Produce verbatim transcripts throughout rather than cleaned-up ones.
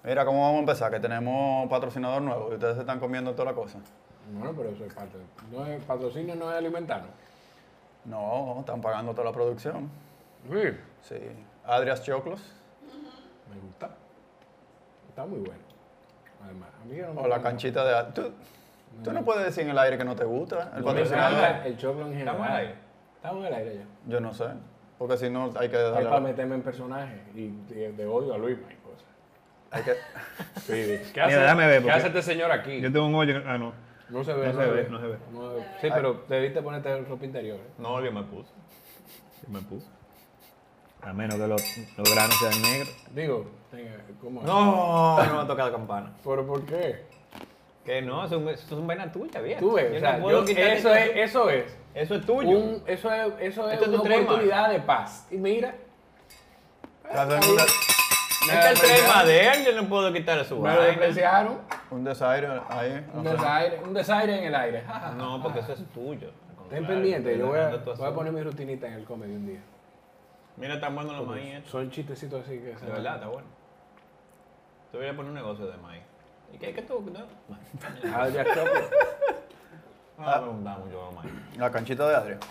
Mira, ¿cómo vamos a empezar? Que tenemos patrocinador nuevo y ustedes se están comiendo toda la cosa. Bueno, pero eso es parte. No es, patrocinio no es alimentarnos. No, están pagando toda la producción. Sí. Sí. Adrias Choclos. Me gusta. Está muy bueno. Además, a mí que no me O la gusta. canchita de... Tú, tú no puedes decir en el aire que no te gusta el No, patrocinador. pero El choclo en general. ¿Estamos al aire? Estamos en el aire ya. Yo no sé. Porque si no hay que Es darle... para meterme en personajes y, y de odio a Luis y cosas. Hay que... Sí, ¿Qué Mira, déjame ver, ¿Qué porque- hace este señor aquí? Yo tengo un hoyo. Ah, no. No se ve, No se ve, no se ve. No se ve. Sí, pero debiste ponerte ropa interior. ¿eh? No, yo me puse. Yo me puse. A menos que los, los granos sean negros. Digo, tenga, ¿cómo es? No, no me ha tocado campana. ¿Pero por qué? Que no, eso es, eso es vaina tuya, viejo. Tú ves, Yo o sea, no puedo yo- quitarte eso, todo es, eso es. Eso es tuyo. Un, eso es, eso es Esto es una tu trademark. oportunidad de paz. Y mira, Hacen una- Este es el tema de él, yo no puedo quitarle su me lo vaina. despreciaron. un desaire ahí. Un no sé. desaire, un desaire en el aire. Ja, ja, ja, No, ja. porque eso es tuyo. Al Ten contrario, pendiente, estoy yo voy a, dejando tu voy a asunto. poner mi rutinita en el comedy un día. Mira, tan bueno los maíz. estos. Son chistecitos así que se De verdad, está bueno. Te voy a poner un negocio de maíz. ¿Y qué es que tú? No. Ah, ya está, pues. Ah, me gusta mucho los maíz. La canchita de Adria.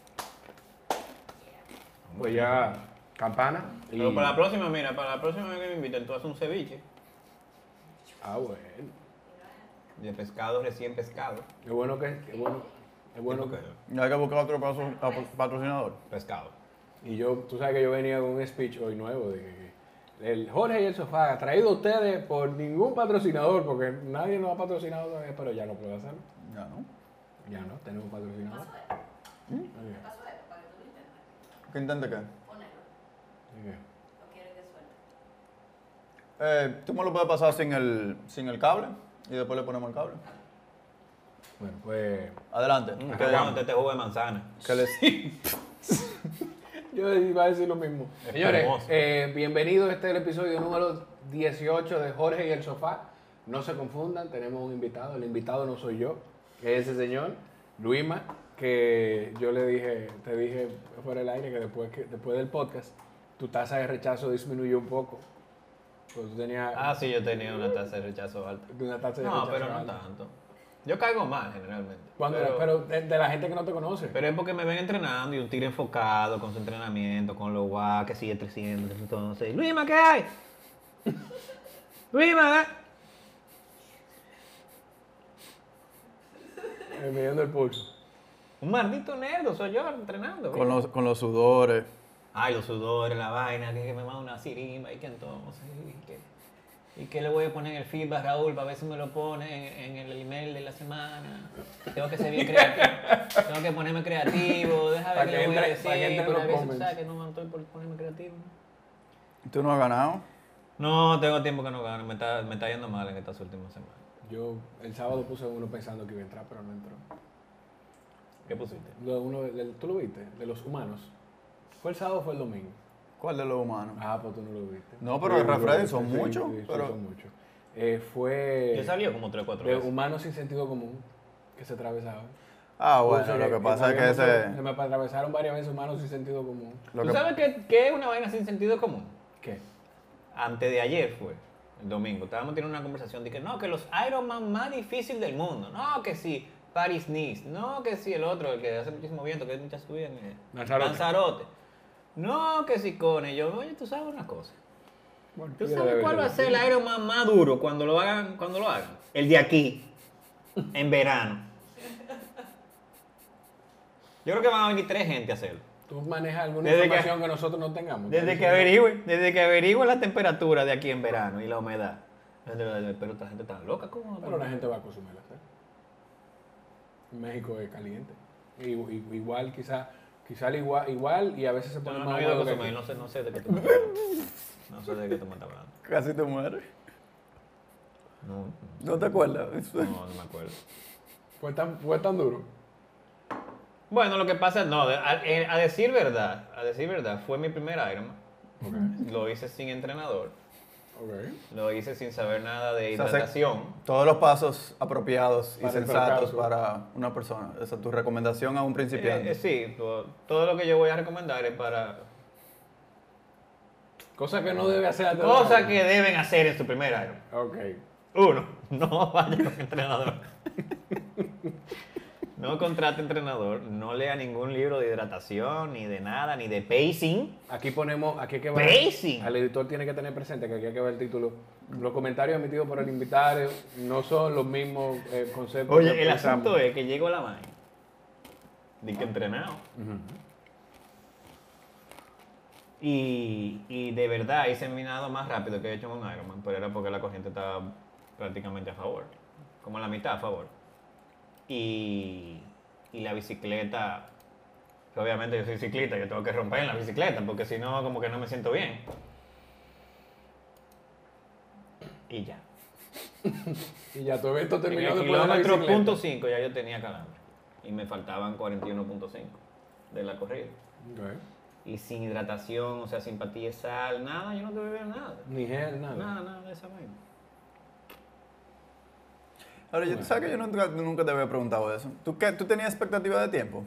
Pues ya, campana. Y... Pero para la próxima, mira, para la próxima vez que me inviten, tú haces un ceviche Ah, bueno. de pescado recién pescado. Qué bueno que qué bueno. Qué bueno que... Y hay que buscar otro patro- patro- patrocinador. Pescado. Y yo, tú sabes que yo venía con un speech hoy nuevo de que que el Jorge y el Sofá ha traído a ustedes por ningún patrocinador, porque nadie nos ha patrocinado todavía, pero ya no puedo hacerlo. Ya, ¿no? Ya no, tenemos patrocinador. ¿Mm? Ok. Paso esto para que tú lo intentes. ¿Qué intente qué? Ponerlo. Así que, ¿O quieres que suelte? Eh, tú me lo puedes pasar sin el, sin el cable y después le ponemos el cable. Bueno, pues Adelante. Mm, Que- aguante este jugo de manzana. que les- yo iba a decir lo mismo. Es Señores, hermoso. eh, bienvenidos. Este es el episodio número dieciocho de Jorge y el Sofá. No se confundan, tenemos un invitado. El invitado no soy yo, que es ese señor, Luisma, que yo le dije, te dije fuera del aire que después, que después del podcast, tu tasa de rechazo disminuyó un poco. Pues tú tenías Ah, sí, yo tenía una tasa de rechazo alta. una tasa de No, rechazo pero no alta. tanto. Yo caigo mal generalmente. Cuando- pero, pero de, de la gente que no te conoce. pero es porque me ven entrenando y un tigre enfocado con su entrenamiento, con los guas, que sigue trescientos, entonces. Luisma, ¿qué hay? Luisma, ¿eh? Eh, midiendo el pulso. Un maldito nerdo, soy yo entrenando. con, mira. los, con los sudores. Ay, los sudores, la vaina, que, que me manda una sirimba y que entonces. Y que, y que le voy a poner en el feedback, Raúl, para ver si me lo pone en, en el email de la semana. Tengo que ser bien creativo. Tengo que ponerme creativo. Deja ver Para qué que le voy a entre- decir. para que entren Pero a los veces tú comments. sabes que no estoy por ponerme creativo. ¿Tú no has ganado? No, tengo tiempo que no gano. Me está, me está yendo mal en estas últimas semanas. Yo el sábado puse uno pensando que iba a entrar, pero no entró. ¿Qué pusiste? Lo- uno, del- ¿Tú lo viste? De los humanos. ¿Fue el sábado o fue el domingo? ¿Cuál de los humanos? Ah, pues tú no lo viste. No, pero Sí, el lo refrán viste, son sí, muchos, sí, sí, pero- son muchos. Eh, fue Yo salió como tres o cuatro de veces. humanos sin sentido común que se atravesaban. Ah, bueno, Entonces, lo que pasa es que habíamos- ese... Se me atravesaron varias veces humanos sin sentido común. Lo ¿Tú que, sabes qué, qué es una vaina sin sentido común? ¿Qué? Antes de ayer fue, el domingo, estábamos teniendo una conversación de que no, que los Ironman más difíciles del mundo, no, que sí, Paris Nice, no, que sí, el otro, el que hace muchísimo viento, que hay muchas subidas, eh, Lanzarote. Lanzarote. No, que sí, Cone, yo, oye, tú sabes una cosa, Bueno, ¿tú yo sabes debe cuál va a ser. ser el Ironman más duro cuando lo hagan, cuando lo hagan? El de aquí, en verano. Yo creo que van a venir tres gente a hacerlo. ¿Tú manejas alguna Desde que- información que, nosotros no tengamos? Desde que averigüe, desde que averigüe la temperatura de aquí en verano y la humedad. Pero esta gente está loca, ¿cómo? Pero la gente va a consumirlas. ¿eh? En México es caliente. I- i- Igual, quizá, quizá al igual, igual y a veces se No, pone no, más no he ido a húmedo que consumir, aquí. no sé, no sé de qué tú me estás hablando. No sé de qué tú me estás hablando. casi te mueres. No, ¿No te acuerdas? no, no me acuerdo. Fue tan, fue tan duro. Bueno, lo que pasa es, no, a, eh, a decir verdad, a decir verdad, fue mi primer Ironman. Lo hice sin entrenador, Ok. lo hice sin saber nada de O sea, se- hidratación. Todos los pasos apropiados y Para el sensatos fracaso. para una persona. Esa es tu recomendación a un principiante. Eh, eh, sí, to- todo lo que yo voy a recomendar es para Cosa que no debe hacer. Cosas que deben hacer en su primer Ironman. Ok. Uno, no vaya con entrenador. No contrate entrenador, no lea ningún libro de hidratación, ni de nada, ni de pacing. Aquí ponemos, aquí hay que ver. Pacing. Al editor tiene que tener presente que aquí hay que ver el título. Los comentarios emitidos por el invitado no son los mismos eh, conceptos. Oye, que el pensamos. asunto es que llegó la vaina. Di que entrenado. Y, y de verdad hice mi nado más rápido que he hecho en un Ironman, pero era porque la corriente estaba prácticamente a favor, como la mitad a favor. Y, y la bicicleta, que obviamente yo soy ciclista, yo tengo que romper en la bicicleta, porque si no, como que no me siento bien. Y ya. Y ya todo esto En terminó el después de la kilómetro bicicleta. punto cinco ya yo tenía calambre. Y me faltaban cuarenta y uno punto cinco de la corrida. Ok. Y sin hidratación, o sea, sin patilla de sal, nada, yo no te bebía nada. Ni gel, nada. Nada, nada de esa vaina. Ahora, yo, ¿tú sabes que yo nunca, nunca te había preguntado eso? ¿Tú, qué, ¿Tú tenías expectativa de tiempo?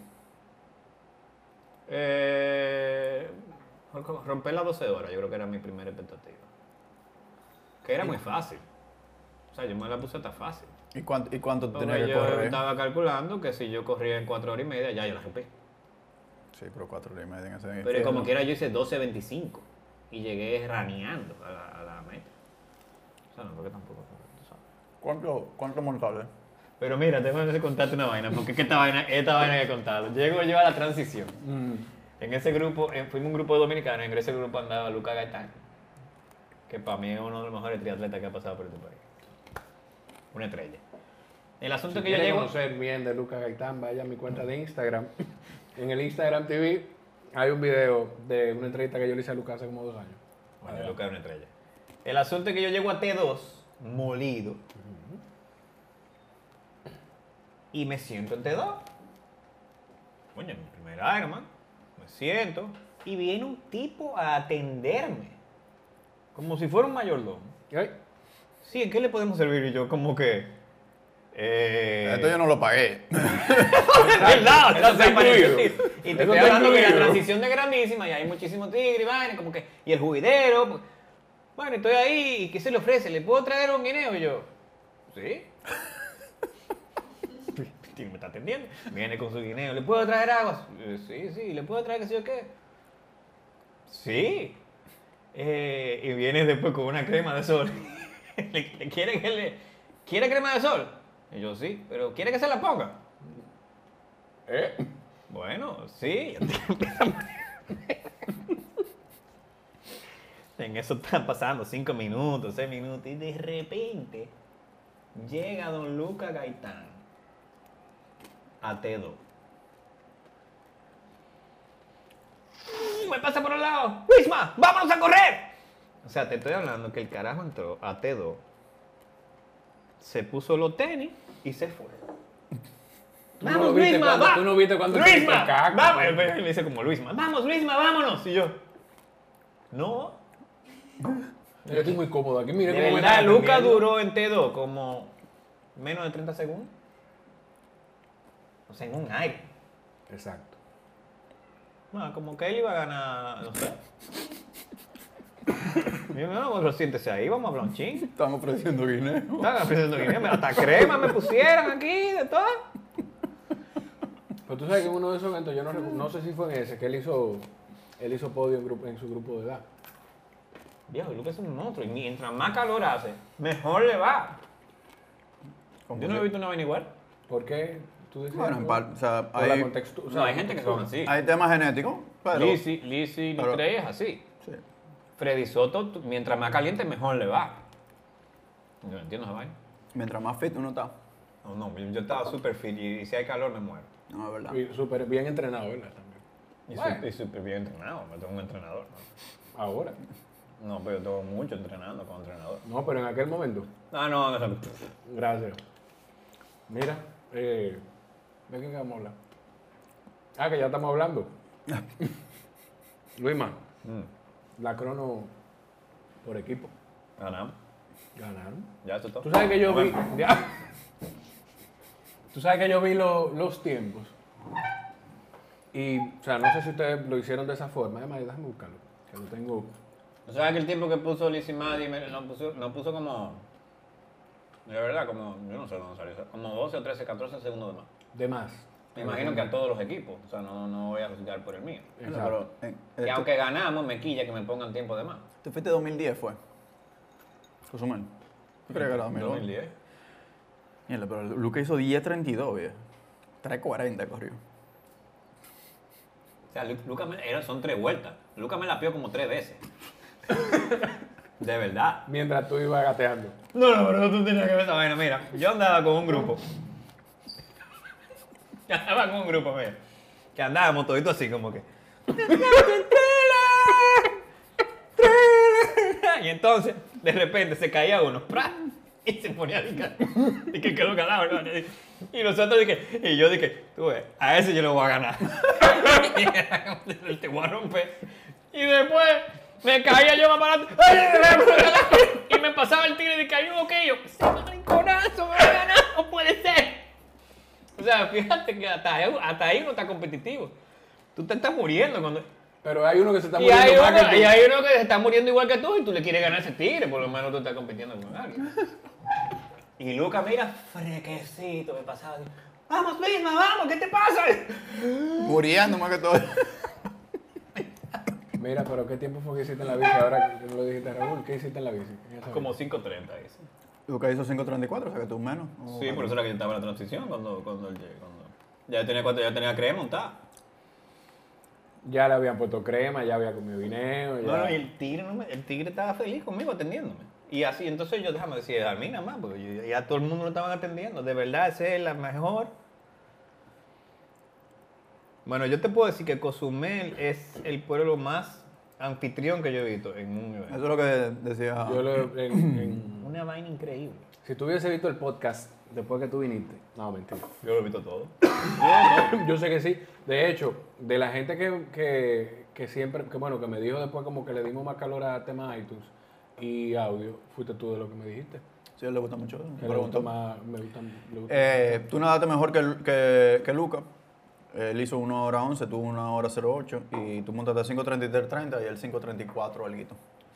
Eh, romper las doce horas, yo creo que era mi primera expectativa. Que era muy fácil. O sea, yo me la puse hasta fácil. ¿Y cuánto, y cuánto tú Porque tenías que yo correr? estaba calculando que si yo corría en cuatro horas y media, ya yo la rompí. Sí, pero cuatro horas y media en ese Pero infierno. como quiera yo hice doce veinticinco y llegué raneando a la, a la meta. O sea, no, porque tampoco... tú sabes. ¿Cuánto, cuánto mortales? Pero mira, tengo que contarte una vaina, porque es que esta vaina, esta vaina hay que contarlo. Llego yo a la transición. Mm. En ese grupo, en- fuimos un grupo de dominicanos, en ese grupo andaba Lucas Gaitán, que para mí es uno de los mejores triatletas que ha pasado por este país. Una estrella. El asunto Si que yo quiere llego... conocer bien de Lucas Gaitán, vaya a mi cuenta de Instagram. En el Instagram T V hay un video de una entrevista que yo le hice a Lucas hace como dos años. Bueno, Lucas es una estrella. El asunto es que yo llego a T dos, molido, y me siento en T dos. Coño, mi primer Ironman, me siento, y viene un tipo a atenderme, como si fuera un mayordomo. Ay, Sí, ¿en qué le podemos servir? Y yo como que... Eh... Esto yo no lo pagué. ¿Verdad? Eso está incluido. Y te Eso estoy está hablando que la incluido. transición es grandísima y hay muchísimos tigres y vaina, como que... Y el juidero... pues, bueno, estoy ahí, ¿y qué se le ofrece? ¿Le puedo traer un guineo? Y yo... ¿Sí? El tío me está atendiendo. Viene con su guineo. ¿Le puedo traer agua? Eh, Sí, sí. ¿Le puedo traer qué sé yo qué? Sí. Eh, y viene después con una crema de sol. ¿Le, le quiere que le... ¿Quiere crema de sol? Y yo, sí. ¿Pero quiere que se la ponga? ¿eh? Bueno, sí. En eso están pasando cinco minutos, seis minutos, y de repente llega don Lucas Gaitán a T dos. Me pasa por un lado. ¡Wisma! ¡Vámonos a correr! O sea, te estoy hablando que el carajo entró a T dos, se puso los tenis y se fue. Tú no Vamos, viste Luisma, cuando- va. tú no viste cuando Luisma, hiciste caca, vamos. güey. Él me dice como Luisma, vamos, Luisma, vámonos. Y yo, no. Yo estoy muy cómodo aquí. Mire De cómo me verdad, están Lucas atendiendo. duró en T dos como menos de treinta segundos. O sea, en un aire. Exacto. No, como que él iba a ganar, no sé. Y yo, no, pero siéntese ahí, vamos a hablar un ching. Están ofreciendo guineo. Estaban ofreciendo guineo, hasta crema me pusieron aquí, de todo. Pero tú sabes que en uno de esos eventos, yo no, recu- no sé si fue en ese, que él hizo, él hizo podio en, grupo, en su grupo de edad. Viejo, Lucas es un monstruo. Y mientras más calor hace, mejor le va. ¿Cómo Yo no he que? visto una vaina igual. ¿Por qué? ¿Tú decías Bueno, en algo? parte, o sea, Por la hay, contextu- o O sea, sea, hay gente que son así. hay temas genéticos, pero... Lizzy, Lizzy pero- Litrey es así. Sí. Freddy Soto, tú- mientras más caliente, mejor le va. Yo no entiendo esa vaina. Mientras más fit uno está. No, no, yo yo estaba súper fit y, y si hay calor me muero. No, es verdad. Y súper bien entrenado, ¿verdad? También. Y Bueno. súper- y súper bien entrenado, me tengo un entrenador. Ahora. No, no pero yo tengo mucho entrenando con entrenador. No, pero en aquel momento. Ah, no, no, no. Gracias. Mira, eh, ¿de qué vamos a hablar? Ah, que ya estamos hablando. Luisma, Mm, la crono por equipo. ganamos. Ganaron. Ya, eso es todo. Tú sabes que yo Nos vi. vemos. Ya. Tú sabes que yo vi lo- los tiempos. Y, o sea, no sé si ustedes lo hicieron de esa forma. Además, déjame buscarlo. Que lo tengo O sea, que el tiempo que puso Lizzie Maddie me- no puso, no puso como. De verdad, como. Yo no sé dónde salió eso. Como doce o trece, catorce segundos de más. De más. Me imagino que a todos los equipos. O sea, no, no voy a juzgar por el mío. Exacto. Pero, eh, Y eh, aunque ganamos, me quilla que me pongan tiempo de más. tú, tú fuiste dos mil diez, fue. Cozumel. ¿Tú crees que era dos mil once? dos mil diez. Mierda, pero Luca hizo diez treinta y dos, viejo. tres cuarenta corrió. O sea, Lu- Lucas me- era- son tres vueltas. Lucas me la pió como tres veces. De verdad. Mientras tú ibas gateando. No, no, pero tú tenías que ver esa vaina. Mira, yo andaba con un grupo. Yo andaba con un grupo, mira. Que andábamos toditos así como que. Y entonces, de repente se caía uno. ¡Pra! Y se ponía a discar. Y que quedó ganado, hermano. Y nosotros dije, y yo dije, tú ves, a ese yo lo voy a ganar. Y te voy a romper. Y después me caía yo más para adelante. Y me pasaba el tigre de que hay uno que yo, ese mariconazo me va a ganar, no puede ser. O sea, fíjate que hasta ahí, hasta ahí uno está competitivo. Tú te estás muriendo cuando... Pero hay uno que se está Y hay, muriendo más uno, que y tú. hay uno que se está muriendo igual que tú y tú le quieres ganar a ese tigre, por lo menos tú estás compitiendo con alguien. Y Lucas, mira, frequecito, me pasaba así. Vamos, Luisma, vamos, ¿qué te pasa? Muriendo más que todo. Mira, pero ¿qué tiempo fue que hiciste en la bici? Ahora que no lo dijiste a Raúl, ¿qué hiciste en la bici? En esa Como cinco treinta eso. Luca hizo cinco treinta y cuatro, o sea que tú menos. ¿O Sí, por eso era que yo estaba en la transición cuando, cuando él llegó. Cuando... Ya tenía cuatro, ya tenía crema montada. bici? Ya le habían puesto crema, ya había comido guineo, ya... No, no, y el tigre, no me- el tigre estaba feliz conmigo atendiéndome. Y así, entonces yo déjame decir, a mí nada más, porque yo- ya todo el mundo lo estaban atendiendo. De verdad, esa es la mejor. Bueno, yo te puedo decir que Cozumel es el pueblo más anfitrión que yo he visto en un Eso evento. es lo que decía. Yo lo- en- en- Una vaina increíble. si tú hubiese visto el podcast después que tú viniste... No, mentira. Yo lo he visto todo. Yo sé que sí. De hecho, de la gente que, que, que siempre, que bueno, que me dijo después como que le dimos más calor a tema iTunes y audio, fuiste tú de lo que me dijiste. Sí, a él le gusta mucho. Me Que le preguntó. gusta más, me gusta, le gusta Eh, tú nadaste mejor que, que, que Luca. Él hizo una hora once, tú una hora cero ocho. Y tú montaste cinco treinta y tres treinta y él cinco treinta y cuatro alguito.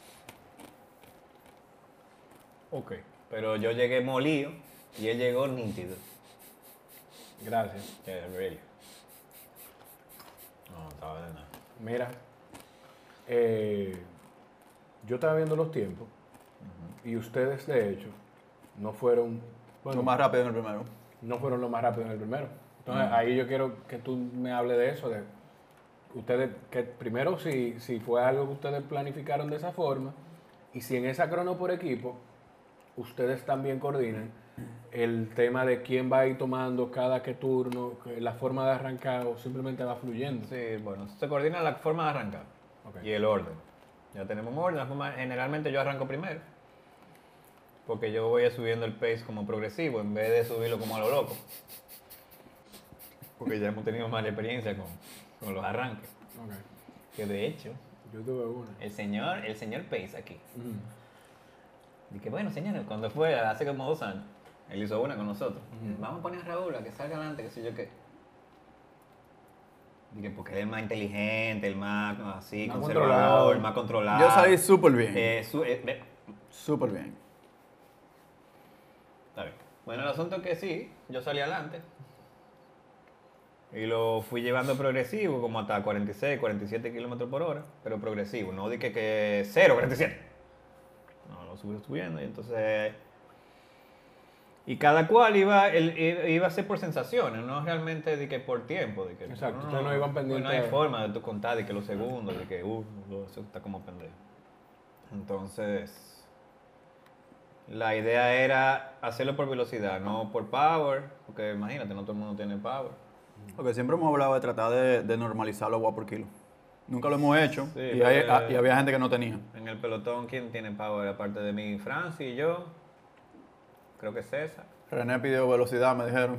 Ok. Pero yo llegué molido y él llegó nítido. Gracias. Yeah, really. No, no estaba de nada. Mira, eh, yo estaba viendo los tiempos y ustedes, de hecho, no fueron, bueno, Lo más rápido en el primero. no fueron lo más rápido en el primero. Entonces, ahí yo quiero que tú me hables de eso, de ustedes, que primero si, si fue algo que ustedes planificaron de esa forma y si en esa crono por equipo ustedes también coordinan el tema de quién va a ir tomando cada qué turno, que la forma de arrancar o simplemente va fluyendo. Sí, bueno, se coordina la forma de arrancar Ok. y el orden. Ya tenemos un orden. La forma- generalmente yo arranco primero. Porque yo voy subiendo el pace como progresivo en vez de subirlo como a lo loco. Porque ya hemos tenido mala experiencia con, con los arranques. Ok. Que de hecho, Yo tuve una. el señor, el señor Pace aquí. Ujú. Dije, bueno, señores, cuando fue hace como dos años, él hizo una con nosotros. Vamos a poner a Raúl a que salga adelante, qué sé yo qué. Dije, porque él es el más inteligente, el más así, Más conservador, controlado. el más controlado. Yo salí súper bien. Eh, su- eh, ve- Súper bien. Está bien. Bueno, el asunto es que sí, yo salí adelante. Y lo fui llevando progresivo, como hasta cuarenta y seis, cuarenta y siete kilómetros por hora, pero progresivo, no dije que cero, cuarenta y siete. No, lo subí subiendo y entonces... Y cada cual iba, él, iba a ser por sensaciones, no realmente de que por tiempo. De que, Exacto, ustedes no iban pendientes No hay de- forma de tú contar de que los segundos, de que, uh, eso está como pendejo. Entonces, la idea era hacerlo por velocidad, no por power, porque imagínate, no todo el mundo tiene power. Porque siempre hemos hablado de tratar de, de normalizar los watts por kilo. Nunca lo hemos hecho. Sí, y, hay- pero- y había gente que no tenía. En el pelotón, ¿quién tiene power aparte de mí? Francia y yo. Creo que César. René pidió velocidad, me dijeron.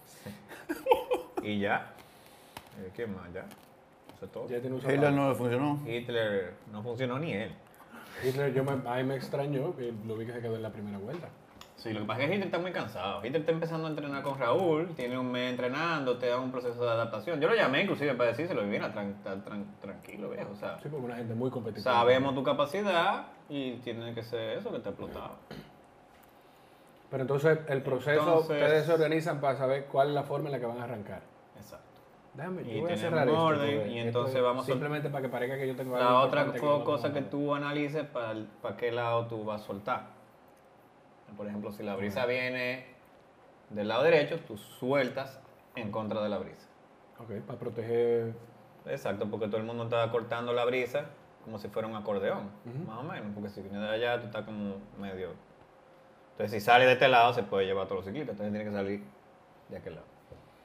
Y ya. Eh, ¿Quién más? Ya. Eso es todo. Ya tiene un Hitler zapato. no le funcionó. Hitler no funcionó ni él. Hitler, yo me, a mí me extrañó que lo vi que se quedó en la primera vuelta. Sí, lo que pasa es que Hitler está muy cansado. Hitler está empezando a entrenar con Raúl, tiene un mes entrenando, te da un proceso de adaptación. Yo lo llamé inclusive para decírselo, viene tran tran tran tranquilo, viejo. O sea, Sí, porque una gente muy competitiva. sabemos tu capacidad y tiene que ser eso que te ha explotado. Pero entonces el proceso, Entonces- ustedes se organizan para saber cuál es la forma en la que van a arrancar. Exacto. Déjame, Y yo voy a tenemos cerrar esto. orden, porque y esto entonces es vamos a- Simplemente para que parezca que yo tengo La algo otra importante co- vamos a cosa que hablar. tú analices para, para qué lado tú vas a soltar. Por ejemplo, si la brisa viene del lado derecho, tú sueltas en contra de la brisa. Ok, para proteger... Exacto, porque todo el mundo está cortando la brisa como si fuera un acordeón, más o menos, porque si viene de allá tú estás como medio... Entonces si sale de este lado se puede llevar a todos los ciclistas, entonces tiene que salir de aquel lado.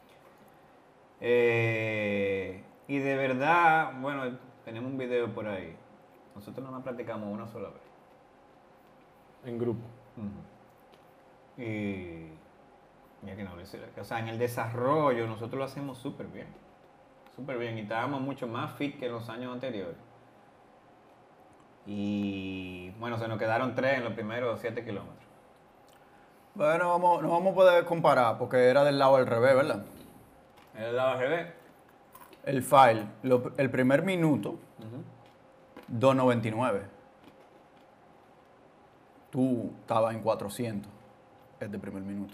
Eh, y de verdad, bueno, tenemos un video por ahí. Nosotros no nos practicamos una sola vez. En grupo. Ujú. Y... Mira que no, o sea, en el desarrollo nosotros lo hacemos súper bien. Súper bien. Y estábamos mucho más fit que en los años anteriores. Y bueno, se nos quedaron tres en los primeros siete kilómetros. Bueno, vamos, no vamos a poder comparar porque era del lado al revés, ¿verdad? ¿Era el lado al revés? El file, lo- el primer minuto, dos noventa y nueve. Tú estabas en cuatrocientos este primer minuto.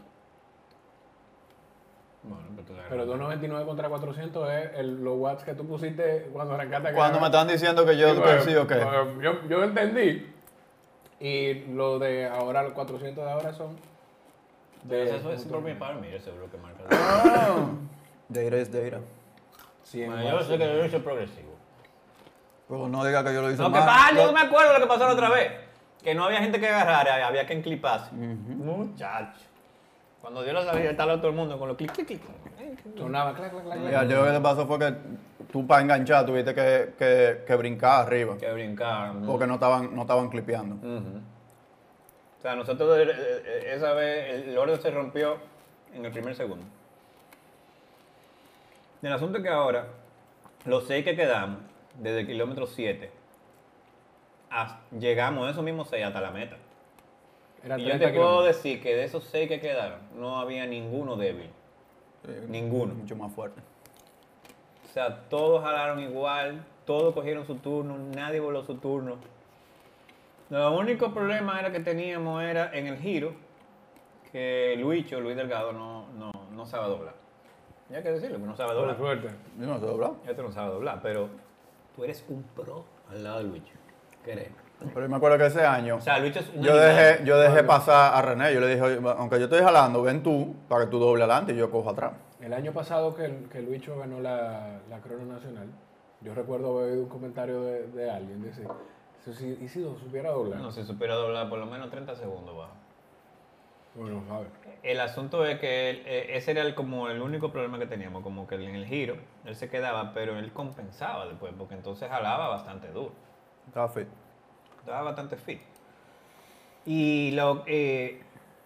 Bueno, pero tú le Pero doscientos noventa y nueve contra cuatrocientos es el, los watts que tú pusiste cuando arrancaste a Cuando me grabar. están diciendo que yo Sí, pues, sí o qué. pues, yo, yo entendí. Y lo de ahora, los cuatrocientos de ahora son... Entonces, eso es por mi par, mira, seguro que marca. Ah, data es data. cien Bueno, yo watts. sé que yo hice progresivo. Pero no diga que yo lo hice Lo que mal. pasa, yo Lo- no me acuerdo lo que pasó la otra vez. Que no había gente que agarrara, había que encliparse. Muchacho. Cuando Dios lo sabía, estaba todo el mundo con los clic, clic, clic. Sonaba clac, clac, clac, clac. Mira, yo lo que te pasó fue que tú para enganchar tuviste que, que, que brincar arriba. Que brincar. Porque no estaban, no estaban clipeando. Ujú. O sea, nosotros eh, eh, esa vez el orden se rompió en el primer segundo. El asunto es que ahora, los seis que quedamos, desde el kilómetro siete, hasta- llegamos esos mismos seis hasta la meta. Era Y yo treinta te puedo kilómetros. decir que de esos seis que quedaron, no había ninguno débil. Eh, Ninguno. Mucho más fuerte. O sea, todos jalaron igual, todos cogieron su turno, nadie voló su turno. Lo único problema era que teníamos era en el giro, que Luicho, Luis Delgado, no, no, no sabe doblar. Ya hay que decirlo, que no sabe Por doblar. suerte. Yo no sé doblar. Este no sabe doblar, pero tú eres un pro al lado de Luicho. Créeme. Pero yo me acuerdo que ese año O sea, Luicho es un yo animal. dejé, yo dejé pasar a René. Yo le dije, "Oye, aunque yo estoy jalando, ven tú para que tú doble adelante y yo cojo atrás." El año pasado que, el- que Luicho ganó la, la crono nacional, yo recuerdo haber oído un comentario de, de alguien, dice, "Eso sí- ¿y si no supiera doblar?" No, si supiera doblar por lo menos treinta segundos bajo. Bueno, a ver. El asunto es que él, eh, ese era el, como el único problema que teníamos, como que en el giro él se quedaba, pero él compensaba después, porque entonces jalaba bastante duro, Estaba fit. estaba bastante fit. Y lo, eh,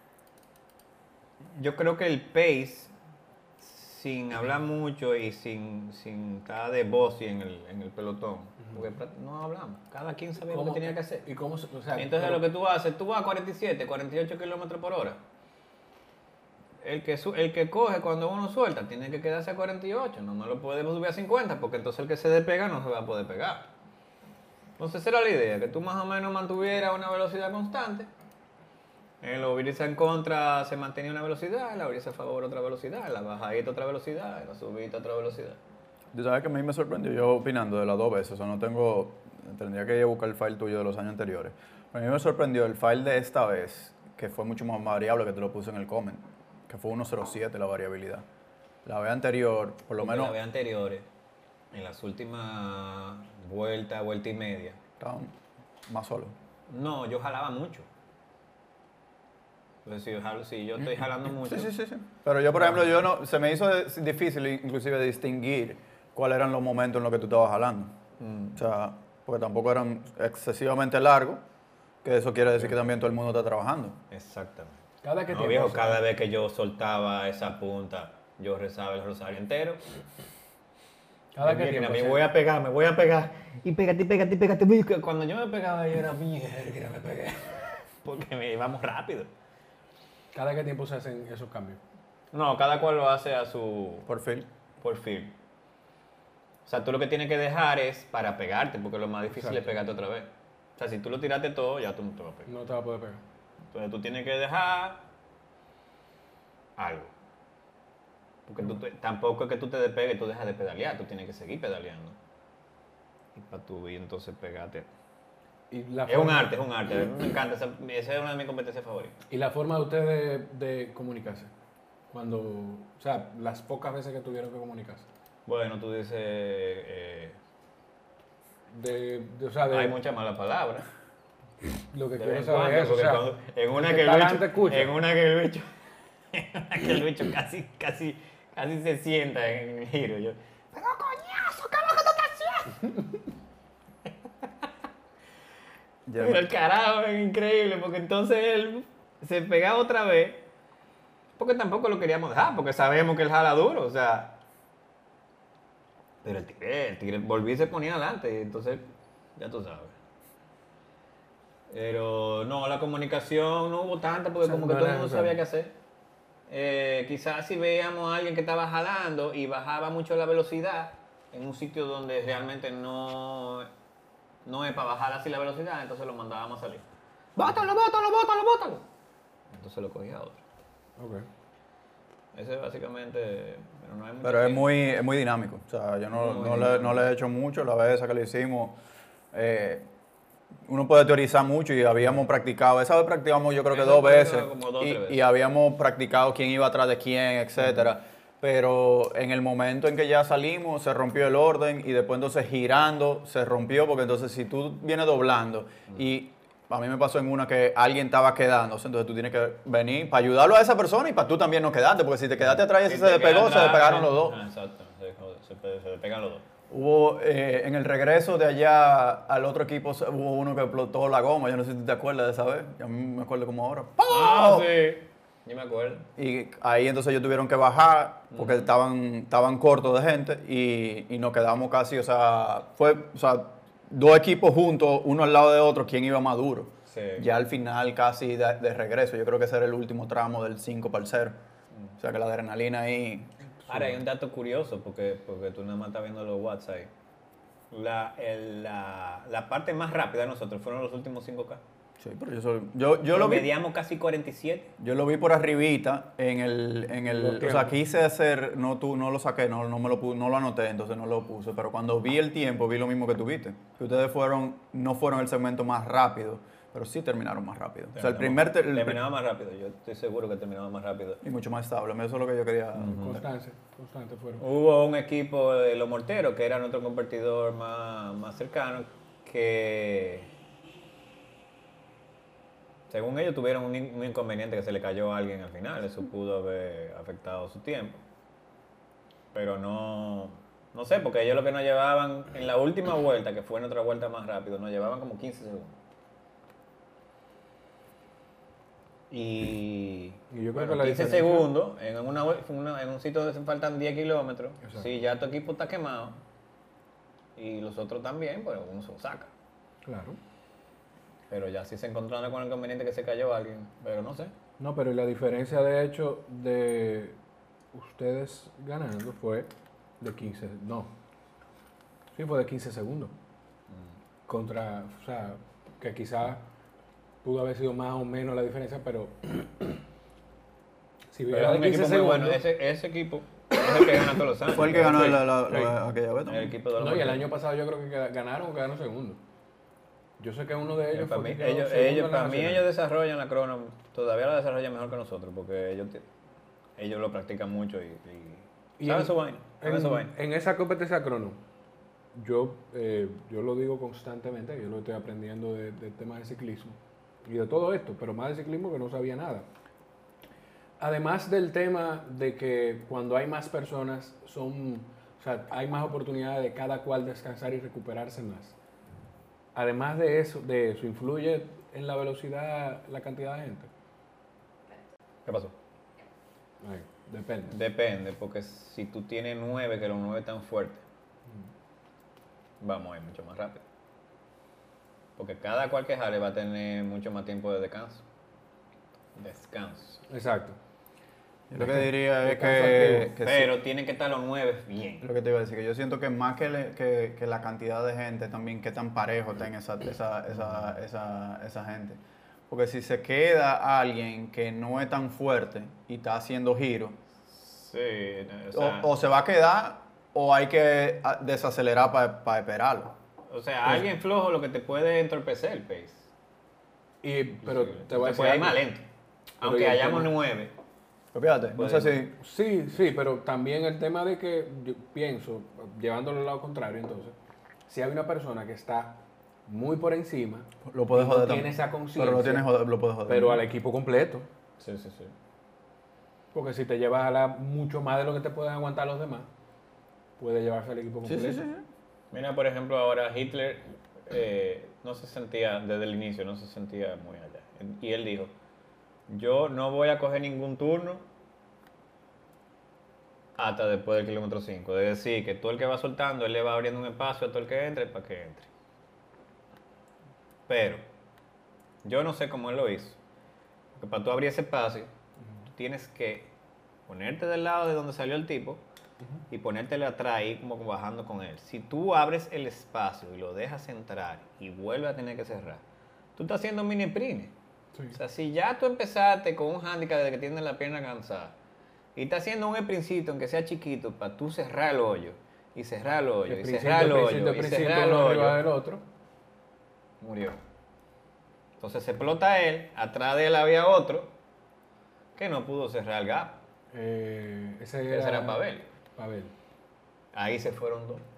yo creo que el pace, sin hablar mucho y sin, sin estar de bossy en el, en el pelotón, porque pra- no hablamos, cada quien sabía lo que ¿Cómo- tenía que hacer. ¿Y cómo se- o sea, Entonces pero- lo que tú haces, tú vas a cuarenta y siete, cuarenta y ocho kilómetros por hora. El que, su- el que coge cuando uno suelta tiene que quedarse a cuarenta y ocho, no, no lo podemos subir a cincuenta porque entonces el que se despega no se va a poder pegar. Entonces esa era la idea, que tú más o menos mantuvieras una velocidad constante. En la brisa en contra se mantenía una velocidad, en la brisa a favor otra velocidad, en la bajadita otra velocidad, en la subida otra velocidad. Tú sabes que a mí me sorprendió, yo opinando de las dos veces, o sea, no tengo, tendría que ir a buscar el file tuyo de los años anteriores. A mí me sorprendió el file de esta vez, que fue mucho más variable, que te lo puse en el comment, que fue uno cero siete la variabilidad. La vez anterior, por lo Porque menos, las veces anteriores, en las últimas vueltas, vuelta y media, estaban más solo. no, yo jalaba mucho. Entonces, si yo, jalo- si yo estoy jalando mucho, Sí, sí, sí, sí. Pero yo, por ejemplo, yo no, se me hizo de- difícil inclusive distinguir cuáles eran los momentos en los que tú estabas jalando. O sea, porque tampoco eran excesivamente largos, que eso quiere decir que también todo el mundo está trabajando. exactamente. Cada que No, tiempo, viejo, o sea, cada vez que yo soltaba esa punta, yo rezaba el rosario entero. cada que Miren, tiempo, a mí o sea, voy a pegar, me voy a pegar. Y pégate, pégate, pégate. pégate. Cuando yo me pegaba, yo era mierda, me pegué. Porque me íbamos rápido. ¿Cada qué tiempo se hacen esos cambios? No, cada cual lo hace a su Por fin. por film. O sea, tú lo que tienes que dejar es para pegarte, porque lo más difícil Exacto. es pegarte otra vez. O sea, si tú lo tiraste todo, ya tú no te vas a pegar. No te va a poder pegar. Entonces tú tienes que dejar algo. Porque tú te- tampoco es que tú te despegues y tú dejas de pedalear, tú tienes que seguir pedaleando. Y para tú ir entonces pegarte. Y la Es un forma- arte, es un arte. A mí me encanta, esa, esa es una de mis competencias favoritas. ¿Y la forma de ustedes de, de comunicarse? Cuando, o sea, las pocas veces que tuvieron que comunicarse. Bueno, tú dices, eh, De, de- o sea, de, hay muchas malas palabras. lo que De quiero vez en saber cuando, es, o porque sea, cuando- en una el que el está bicho, delante escucha. en una que el bicho, en una que el bicho casi, casi, casi se sienta en el giro. Yo, pero coñazo, ¿qué es lo que tú estás haciendo? Ya Pero me- el carajo es increíble, porque entonces él se pegaba otra vez, porque tampoco lo queríamos dejar, porque sabemos que él jala duro, o sea. Pero el tigre, el tigre volví y se ponía adelante, y entonces, ya tú sabes. Pero no, la comunicación no hubo tanta, porque O sea, como que no todo el era mundo necesario. sabía qué hacer. Eh, quizás si veíamos a alguien que estaba jalando y bajaba mucho la velocidad en un sitio donde realmente no, no es para bajar así la velocidad, entonces lo mandábamos a salir. ¡Bótalo, bótalo, bótalo, bótalo! Entonces lo cogía otro. Ok. Ese es básicamente. Pero, no hay mucha Pero es ciencia. muy, es muy dinámico. O sea, yo no, Muy no, le, dinámico. no le he hecho mucho. La vez esa que lo hicimos, eh, uno puede teorizar mucho y habíamos practicado. Esa vez practicamos yo creo que Esa dos vez veces. practicamos como dos, y, tres veces. y habíamos practicado quién iba atrás de quién, etcétera. Pero en el momento en que ya salimos, se rompió el orden y después entonces girando se rompió porque entonces si tú vienes doblando y a mí me pasó en una que alguien estaba quedándose, entonces tú tienes que venir para ayudarlo a esa persona y para tú también no quedarte, porque si te quedaste atrás y ese Si se te despegó, quedas se atrás, despegaron los dos. ah, exacto, se, se, pe- se despegan los dos. Hubo, eh, en el regreso de allá al otro equipo, se- hubo uno que explotó la goma, yo no sé si te acuerdas de esa vez, yo a mí me acuerdo como ahora. Ah, ¡Pau! sí. Yo me acuerdo. Y ahí entonces ellos tuvieron que bajar porque estaban, estaban cortos de gente y, y nos quedamos casi, o sea, fue, o sea, dos equipos juntos, uno al lado de otro, quién iba más duro. Sí. Ya al final casi de, de regreso, yo creo que ese era el último tramo del cinco para el cero. O sea que la adrenalina ahí... Ahora, hay un dato curioso, porque, porque tú nada más estás viendo los watts ahí. La, el- la, la parte más rápida de nosotros fueron los últimos cinco K. Sí, pero yo, solo- yo, yo lo vi... Mediamos casi cuarenta y siete. Yo lo vi por arribita en el, en Los el, o sea, tiempos. quise hacer, no, tú, no lo saqué, no, no me lo, pu- no lo anoté, entonces no lo puse, pero cuando vi el tiempo vi lo mismo que tuviste, que ustedes fueron, no fueron el segmento más rápido, pero sí terminaron más rápido. O sea, el primer, ter- el pri- Terminaba más rápido, yo estoy seguro que terminaba más rápido. y mucho más estable, eso es lo que yo quería. Constante, constante fueron. Hubo un equipo de los morteros, que era nuestro competidor más, más cercano, que según ellos tuvieron un, in- un inconveniente que se le cayó a alguien al final, eso pudo haber afectado su tiempo. Pero no, no sé, porque ellos lo que nos llevaban en la última vuelta, que fue nuestra vuelta más rápido, nos llevaban como quince segundos. Y, Y yo creo bueno, que la quince diferencia- segundos en, una, vue- una- en un sitio donde se faltan diez kilómetros, Exacto. si ya tu equipo está quemado y los otros también, pues uno se lo saca. Claro. Pero ya sí se encontraron con el inconveniente que se cayó alguien, pero no sé. No, pero la diferencia de hecho de ustedes ganando fue de quince, no. Sí, fue de quince segundos. Contra, o sea, que quizás pudo haber sido más o menos la diferencia, pero si Pero hubiera es de un quince equipo muy segundos. bueno. Ese, ese equipo es el que gana todos los años. Fue el que ganó Sí, la, la- sí. la- aquella vez El también. equipo de los No, y el Morteros. año pasado yo creo que queda- ganaron o quedaron segundo. Yo sé que uno de Eh, ellos para fue mí, que quedó ellos, segundo ellos- en la para mí nacional. ellos desarrollan la crono, todavía la desarrollan mejor que nosotros, porque ellos, ti- ellos lo practican mucho y, y, Y saben en- su vaina. Saben su En, vaina. en esa competencia crono, yo, eh, yo lo digo constantemente, yo lo estoy aprendiendo de- del tema de ciclismo y de todo esto, pero más de ciclismo que no sabía nada. Además del tema de que cuando hay más personas, son, o sea, hay más oportunidad de cada cual descansar y recuperarse más. Además de eso, de eso, ¿influye en la velocidad la cantidad de gente? ¿Qué pasó? Ay, depende. Depende, porque si tú tienes nueve, que los nueve están fuertes, vamos a ir mucho más rápido. Porque cada cual que jale va a tener mucho más tiempo de descanso. descanso. Exacto. Yo lo que diría es Descanso que, activo. que Pero sí, tienen que estar los nueve bien. lo que te iba a decir, que yo siento que más que, le- que, que la cantidad de gente también, que tan parejo está en esa, esa, esa, esa, esa gente. Porque si se queda alguien que no es tan fuerte y está haciendo giros, Sí, o sea, o, o se va a quedar o hay que ah, desacelerar para esperarlo. o sea, alguien flojo lo que te puede entorpecer el pace. Y, pero Sí, te voy a te decir puede ir algo. más lento. Pero Aunque y el hayamos tema- nueve. Pero fíjate, no sé si... Sí, sí, pero también el tema de que yo pienso, llevándolo al lado contrario, entonces, si hay una persona que está muy por encima, Lo puedes y no joder tiene también. esa conciencia, Pero lo, tienes joder, lo puedes joder. pero al equipo completo. Sí, sí, sí. Porque si te llevas a la mucho más de lo que te pueden aguantar los demás, puede llevarse al equipo Sí, completo. sí, sí, sí. Mira, por ejemplo, ahora Hitler eh, no se sentía, desde el inicio, no se sentía muy allá. Y él dijo, yo no voy a coger ningún turno hasta después del kilómetro cinco. Es decir, que todo el que va soltando, él le va abriendo un espacio a todo el que entre para que entre. Pero, yo no sé cómo él lo hizo. Porque para tú abrir ese espacio, tú tienes que ponerte del lado de donde salió el tipo y ponértele atrás ahí como bajando con él. Si tú abres el espacio y lo dejas entrar y vuelve a tener que cerrar, tú estás haciendo un mini prine. Sí. O sea, si ya tú empezaste con un handicap de que tienes la pierna cansada y estás haciendo un sprincito, aunque sea chiquito, para tú cerrar el hoyo y cerrar el hoyo El y principio, cerrar el el hoyo principio, y el principio, cerrar el uno arriba hoyo, del otro. murió. Entonces se explota él, atrás de él había otro que no pudo cerrar el gap. Eh, ese Ese era, era Pavel. Pavel. Ahí se fueron dos.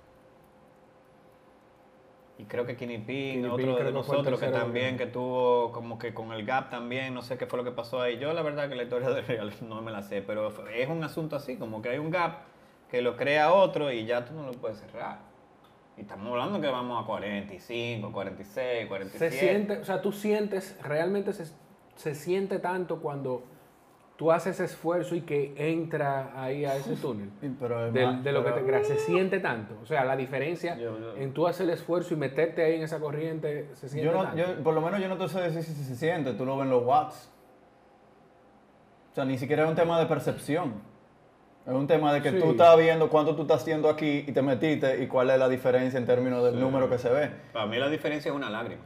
Y creo que Kinny Ping, Kinny otro Ping creo de que fue el nosotros que tercero también, que- que tuvo como que con el gap también, no sé qué fue lo que pasó ahí. Yo la verdad que la historia del Real no me la sé, pero fue- es un asunto así, como que hay un gap que lo crea otro y ya tú no lo puedes cerrar. Y estamos hablando que vamos a cuarenta y cinco, cuarenta y seis, cuarenta y Se siete. siente, o sea, tú sientes, realmente se, se siente tanto cuando tú haces esfuerzo y que entra ahí a ese túnel. Sí, pero es Del- más- de lo que pero- te creas, se siente tanto. O sea, la diferencia Yo- yo- en tú hacer el esfuerzo y meterte ahí en esa corriente se siente Yo no, tanto. yo, por lo menos yo no te sé decir si se siente, tú lo ves en los watts. O sea, ni siquiera es un tema de percepción. Es un tema de que Sí. tú estás viendo cuánto tú estás haciendo aquí y te metiste y cuál es la diferencia en términos del Sí. número que se ve. Para mí la diferencia es una lágrima.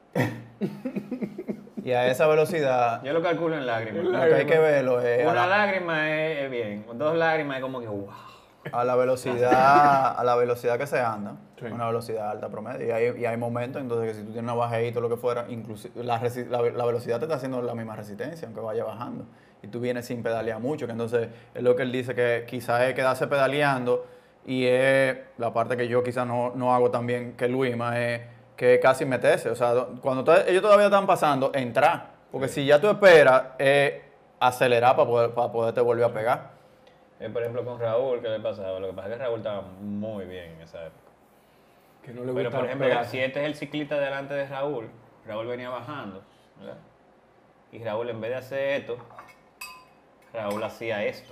Y a esa velocidad, Yo lo calculo en lágrimas. lo que hay que verlo es a Una la, lágrima es, es bien, dos lágrimas es como que wow. a la velocidad a la velocidad que se anda, Sí. una velocidad alta promedio. Y hay, y hay momentos entonces que si tú tienes una bajadita o lo que fuera, inclusive la, resi- la, la velocidad te está haciendo la misma resistencia, aunque vaya bajando. Y tú vienes sin pedalear mucho, que entonces es lo que él dice, que quizás es quedarse pedaleando y es la parte que yo quizás no, no hago tan bien que Luisma, es que es casi meterse. O sea, cuando to- ellos todavía están pasando, entrar. Porque si ya tú esperas, es acelerar para, poder, para poderte volver a pegar. Eh, por ejemplo, con Raúl, ¿qué le pasaba? Lo que pasa es que Raúl estaba muy bien en esa época. Que no le Pero, gusta por ejemplo, pegarse. si este es el ciclista delante de Raúl, Raúl venía bajando, ¿verdad? Y Raúl, en vez de hacer esto, Raúl hacía esto.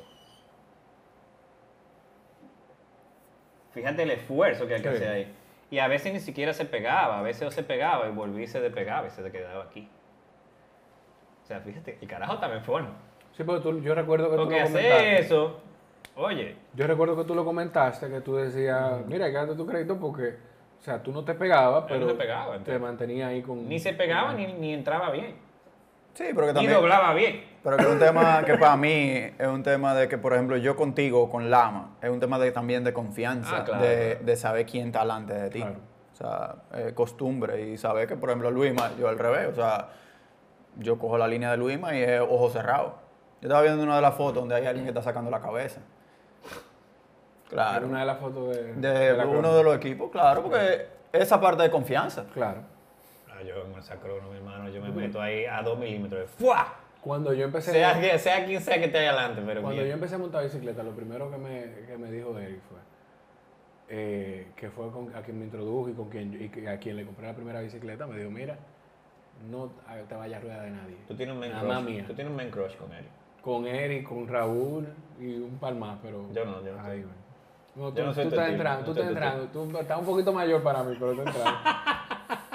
Fíjate el esfuerzo que hay que Sí. hacer ahí. Y a veces ni siquiera se pegaba, a veces se pegaba y volvía y se despegaba y se quedaba aquí. O sea, fíjate, el carajo estaba en forma. Sí, porque tú- yo recuerdo que Porque tú lo hacer comentaste. eso, oye, Yo recuerdo que tú lo comentaste, que tú decías, mira, hay que darte tu crédito porque, o sea, tú no te pegabas, Él pero no se pegaba, te entonces. mantenía ahí con... ni se pegaba ni, ni entraba bien. Sí, pero que Ni también... doblaba bien. Pero que es un tema que para mí es un tema de que, por ejemplo, yo contigo, con Lama, es un tema de, también de confianza, Ah, claro, de, claro. de saber quién está delante de ti. Claro. O sea, eh, costumbre y saber que, por ejemplo, Luisma, yo al revés, o sea, yo cojo la línea de Luisma y es ojo cerrado. Yo estaba viendo una de las fotos donde hay alguien que está sacando la cabeza. Era Claro. una de las fotos de, De, de la uno crono. de los equipos, claro, porque esa parte de confianza. Claro. Ah, yo en esa crono, mi hermano, yo me meto ahí a dos milímetros. de ¡fua! Cuando yo empecé... Sea, que- sea quien sea que esté ahí adelante, pero Cuando bien. yo empecé a montar bicicleta, lo primero que me, que me dijo Eric fue eh, que fue con, a quien me introdujo y, con quien, y que- a quien le compré la primera bicicleta, me dijo, mira, no te vayas a rueda de nadie. Tú tienes un main Nada más crush. mía. Tú tienes un main crush con él. Con Eric, con Raúl y un par más, pero... Yo no, yo no Ahí, sé. bueno. No, tú, Yo no soy tú tu estás tipo, entrando, no tú soy estás tu tipo. entrando. Tú estás un poquito mayor para mí, pero estás entrando.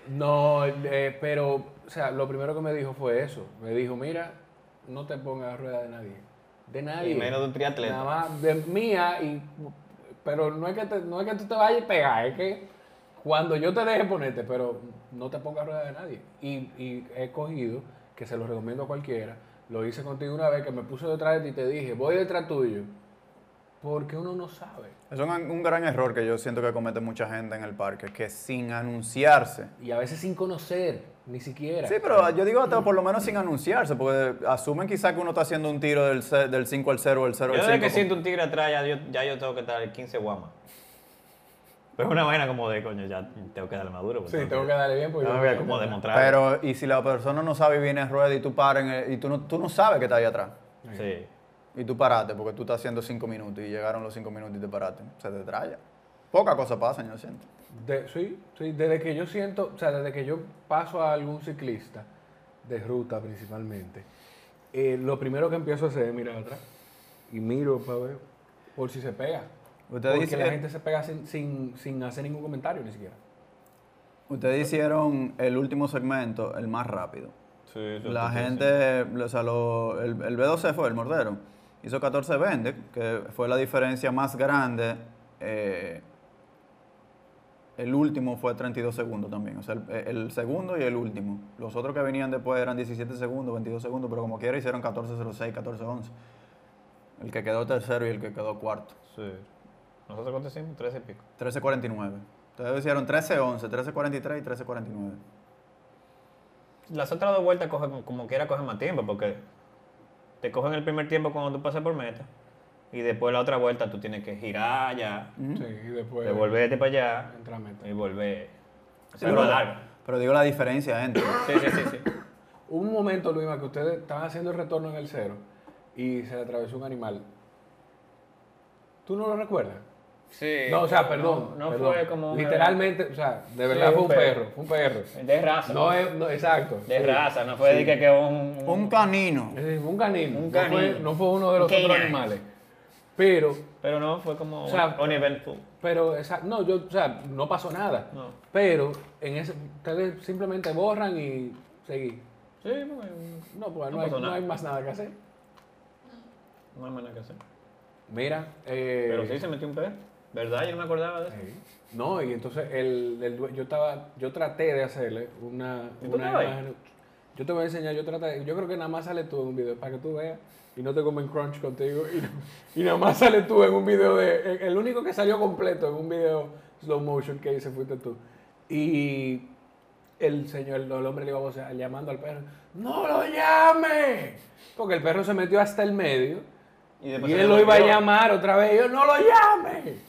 No, eh, pero, o sea, lo primero que me dijo fue eso. Me dijo, mira, no te pongas a rueda de nadie. De nadie. Y menos de un triatleta. Nada más de mía, y, pero no es, que te- no es que tú te vayas a pegar, es que cuando yo te deje ponerte, pero no te pongas a rueda de nadie. Y, y he cogido, que se lo recomiendo a cualquiera, lo hice contigo una vez que me puse detrás de ti y te dije, voy detrás tuyo, porque uno no sabe. Es un, un gran error que yo siento que comete mucha gente en el parque, que sin anunciarse. Y a veces sin conocer, ni siquiera. Sí, pero yo digo hasta por lo menos sin anunciarse, porque asumen quizá que uno está haciendo un tiro del, ce- del cinco al cero o del cero Yo al desde que cinco. siento un tigre atrás, ya yo, ya yo tengo que estar el quince guama. Pero es una vaina como de, coño, ya tengo que darle maduro. Sí, tengo que darle bien porque Tengo yo- que como demostrar. Pero, y si la persona no sabe y viene en rueda y tú paras en el- y tú no, tú no sabes que está ahí atrás. Sí. Y tú paraste porque tú estás haciendo cinco minutos y llegaron los cinco minutos y te paraste. Se te traya. Poca cosa pasa, yo siento. De- sí, sí, desde que yo siento, o sea, desde que yo paso a algún ciclista, de ruta principalmente, eh, lo primero que empiezo a hacer es mirar atrás. Y miro para ver por si se pega. Usted Porque dice- la gente se pega sin, sin, sin hacer ningún comentario ni siquiera. Ustedes hicieron el último segmento, el más rápido. Sí, eso La estoy gente, o sea, lo- el, el B dos C fue el Mordero. Hizo catorce veinte, que fue la diferencia más grande. eh, el último fue treinta y dos segundos también. O sea, el, el segundo y el último. Los otros que venían después eran diecisiete segundos, veintidós segundos, pero como quiera hicieron catorce cero seis, catorce once. El que quedó tercero y el que quedó cuarto. Sí. ¿Nosotros cuánto hicimos? trece y pico. trece cuarenta y nueve. Ustedes hicieron trece once, trece cuarenta y tres y trece cuarenta y nueve. Las otras dos vueltas cogen, como- como quiera cogen más tiempo, porque te cogen el primer tiempo cuando tú pasas por meta, y después la otra vuelta tú tienes que girar ya, Sí, y después devolverte para allá entra a meta. y volver. Sí, Pero pero, larga. pero digo la diferencia entre. Sí, sí, sí, sí. Hubo un momento, Luima, que ustedes estaban haciendo el retorno en el cero y se le atravesó un animal. ¿Tú no lo recuerdas? Sí. No, o sea, perdón. No, no perdón. fue como un- Literalmente, o sea, de verdad Sí, fue un un perro. perro, fue un perro. De raza. No es, no, exacto. De sí. raza, no fue de que, que un, Un canino. Es decir, fue un canino. Un No, fue, canino. no fue uno de los Un otros canine. animales. Pero, Pero no, fue como O sea, uneventful. pero, esa- no, yo, o sea, no pasó nada. No. Pero, en ese, ustedes simplemente borran y seguí. Sí, porque No, porque No no, hay, pasó no nada. hay más nada que hacer. no hay más nada que hacer. Mira, eh, Pero sí se metió un perro. ¿Verdad? Yo no me acordaba de eso. Sí. No, y entonces el, el due- yo estaba, yo traté de hacerle una, ¿Y tú una estabas ahí? imagen. Yo te voy a enseñar, yo traté, yo creo que nada más sale tú en un video para que tú veas y no te comen crunch contigo y, y nada más sale tú en un video de, el- el único que salió completo en un video slow motion que hice fuiste tú. Y el señor, el, hombre le iba a vocear, llamando al perro, ¡no lo llame! Porque el perro se metió hasta el medio Y y, después se él lo iba a devolvió. llamar otra vez y yo, ¡no lo llame!